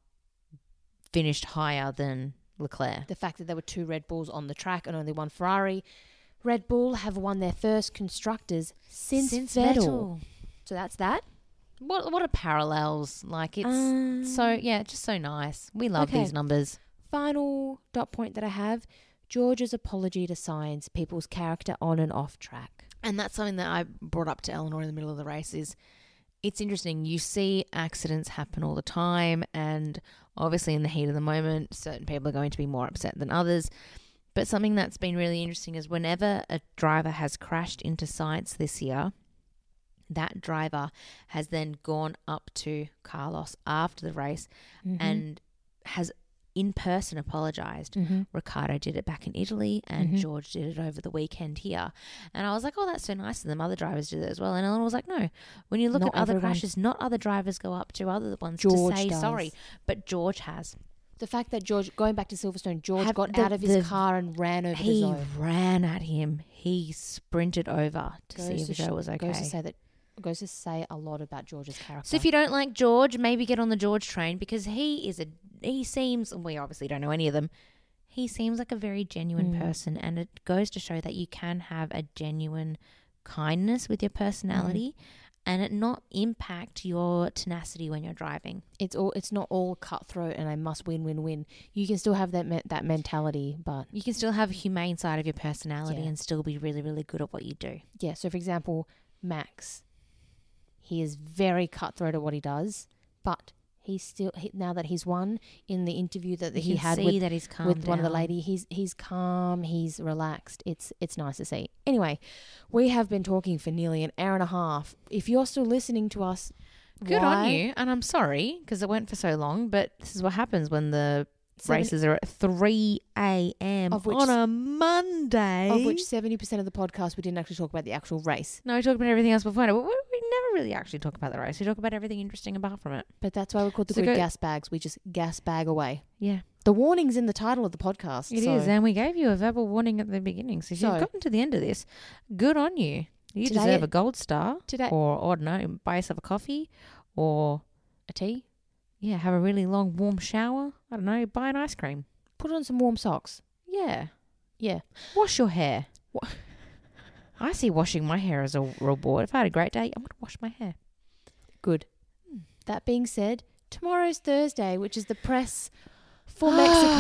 Speaker 2: finished higher than Leclerc.
Speaker 1: The fact that there were 2 Red Bulls on the track and only 1 Ferrari. Red Bull have won their first constructors since Vettel. So that's that.
Speaker 2: What are parallels? Like it's just so nice. We love
Speaker 1: okay.
Speaker 2: these numbers.
Speaker 1: Final dot point that I have, George's apology to Sainz, people's character on and off track.
Speaker 2: And that's something that I brought up to Eleanor in the middle of the race is it's interesting. You see accidents happen all the time, and obviously in the heat of the moment, certain people are going to be more upset than others. But something that's been really interesting is whenever a driver has crashed into Sainz this year, that driver has then gone up to Carlos after the race and has in person apologized. Ricciardo did it back in Italy and George did it over the weekend here. And I was like, oh, that's so nice of them. Other drivers did it as well. And Eleanor was like, no, when you look
Speaker 1: Not
Speaker 2: at other
Speaker 1: everyone.
Speaker 2: crashes, not other drivers go up to other ones
Speaker 1: George
Speaker 2: to say
Speaker 1: does.
Speaker 2: sorry. But George has.
Speaker 1: The fact that George, going back to Silverstone, George got
Speaker 2: the-
Speaker 1: out of his car and ran over the
Speaker 2: He
Speaker 1: zone.
Speaker 2: ran at him. He sprinted over to
Speaker 1: Goes
Speaker 2: see
Speaker 1: to
Speaker 2: if Joe was okay.
Speaker 1: Goes to say a lot about George's character.
Speaker 2: So if you don't like George, maybe get on the George train because he seems, we obviously don't know any of them, he seems like a very genuine person, and it goes to show that you can have a genuine kindness with your personality and it not impact your tenacity when you're driving.
Speaker 1: It's not all cutthroat and I must win. You can still have that mentality, but
Speaker 2: You can still have a humane side of your personality
Speaker 1: Yeah.
Speaker 2: and still be really, really good at what you do.
Speaker 1: yeah. So for example, Max, he is very cutthroat at what he does, but now that he's won in the interview that he
Speaker 2: You
Speaker 1: had
Speaker 2: can see that he's calmed
Speaker 1: with one of the
Speaker 2: down.
Speaker 1: lady, he's calm, he's relaxed. It's nice to see. Anyway, we have been talking for nearly an hour and a half. If you're still listening to us,
Speaker 2: Good
Speaker 1: Why?
Speaker 2: on you. And I'm sorry because it went for so long, but this is what happens when the
Speaker 1: 70
Speaker 2: races are at 3 a.m.
Speaker 1: Of which-
Speaker 2: on a Monday.
Speaker 1: Of which 70% of the podcast we didn't actually talk about the actual race.
Speaker 2: No, we talked about everything else before. But we never really actually talk about the race. We talk about everything interesting apart from it.
Speaker 1: But that's why we're called the
Speaker 2: So
Speaker 1: Good
Speaker 2: go-
Speaker 1: Gas Bags. We just gas bag away.
Speaker 2: Yeah,
Speaker 1: The warning's in the title of the podcast.
Speaker 2: it is. And we gave you a verbal warning at the beginning. So if
Speaker 1: So-
Speaker 2: you've gotten to the end of this, good on you. You
Speaker 1: Today-
Speaker 2: deserve a gold star.
Speaker 1: Today,
Speaker 2: Or I don't know, buy yourself a coffee. Or,
Speaker 1: a tea.
Speaker 2: yeah, have a really long warm shower. I don't know, buy an ice cream.
Speaker 1: Put on some warm socks.
Speaker 2: Yeah.
Speaker 1: Yeah.
Speaker 2: Wash your hair.
Speaker 1: Wha-
Speaker 2: I see washing my hair as a reward. If I had a great day, I'm going to wash my hair.
Speaker 1: Good. That being said, tomorrow's Thursday, which is the press for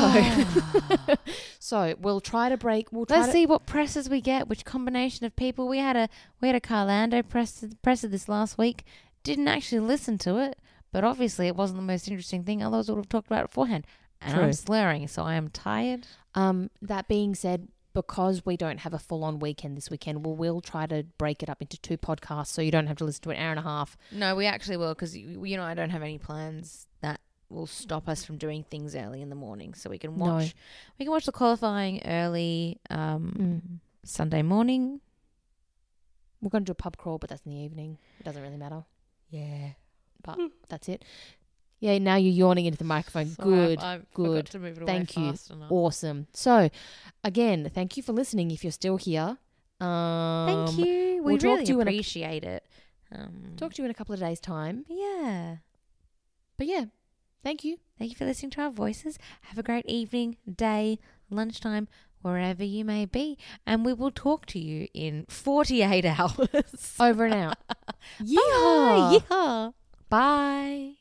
Speaker 1: Mexico. So we'll try to break.
Speaker 2: Let's see what presses we get, which combination of people. We had a Carlando presser this last week. Didn't actually listen to it, but obviously it wasn't the most interesting thing. Otherwise, we would have talked about it beforehand. And
Speaker 1: True.
Speaker 2: I'm slurring, so I am tired.
Speaker 1: That being said, because we don't have a full-on weekend this weekend, we'll try to break it up into 2 podcasts so you don't have to listen to an hour and a half.
Speaker 2: No, we actually will because I don't have any plans that will stop us from doing things early in the morning, so we can watch. We can watch the qualifying early Sunday morning.
Speaker 1: We're going to do a pub crawl, but that's in the evening. It doesn't really matter.
Speaker 2: Yeah,
Speaker 1: But that's it. Yeah, now you're yawning into the microphone. Good.
Speaker 2: I
Speaker 1: good.
Speaker 2: forgot to move it away
Speaker 1: Thank you.
Speaker 2: fast enough.
Speaker 1: Awesome. So, again, thank you for listening if you're still here.
Speaker 2: Thank you. We
Speaker 1: we'll talk
Speaker 2: really
Speaker 1: to you in a-
Speaker 2: appreciate it.
Speaker 1: Talk to you in a couple of days' time.
Speaker 2: Yeah.
Speaker 1: But yeah, thank you.
Speaker 2: Thank you for listening to our voices. Have a great evening, day, lunchtime, wherever you may be. And we will talk to you in 48 hours.
Speaker 1: Over and out.
Speaker 2: Yeehaw. Yeehaw.
Speaker 1: Bye.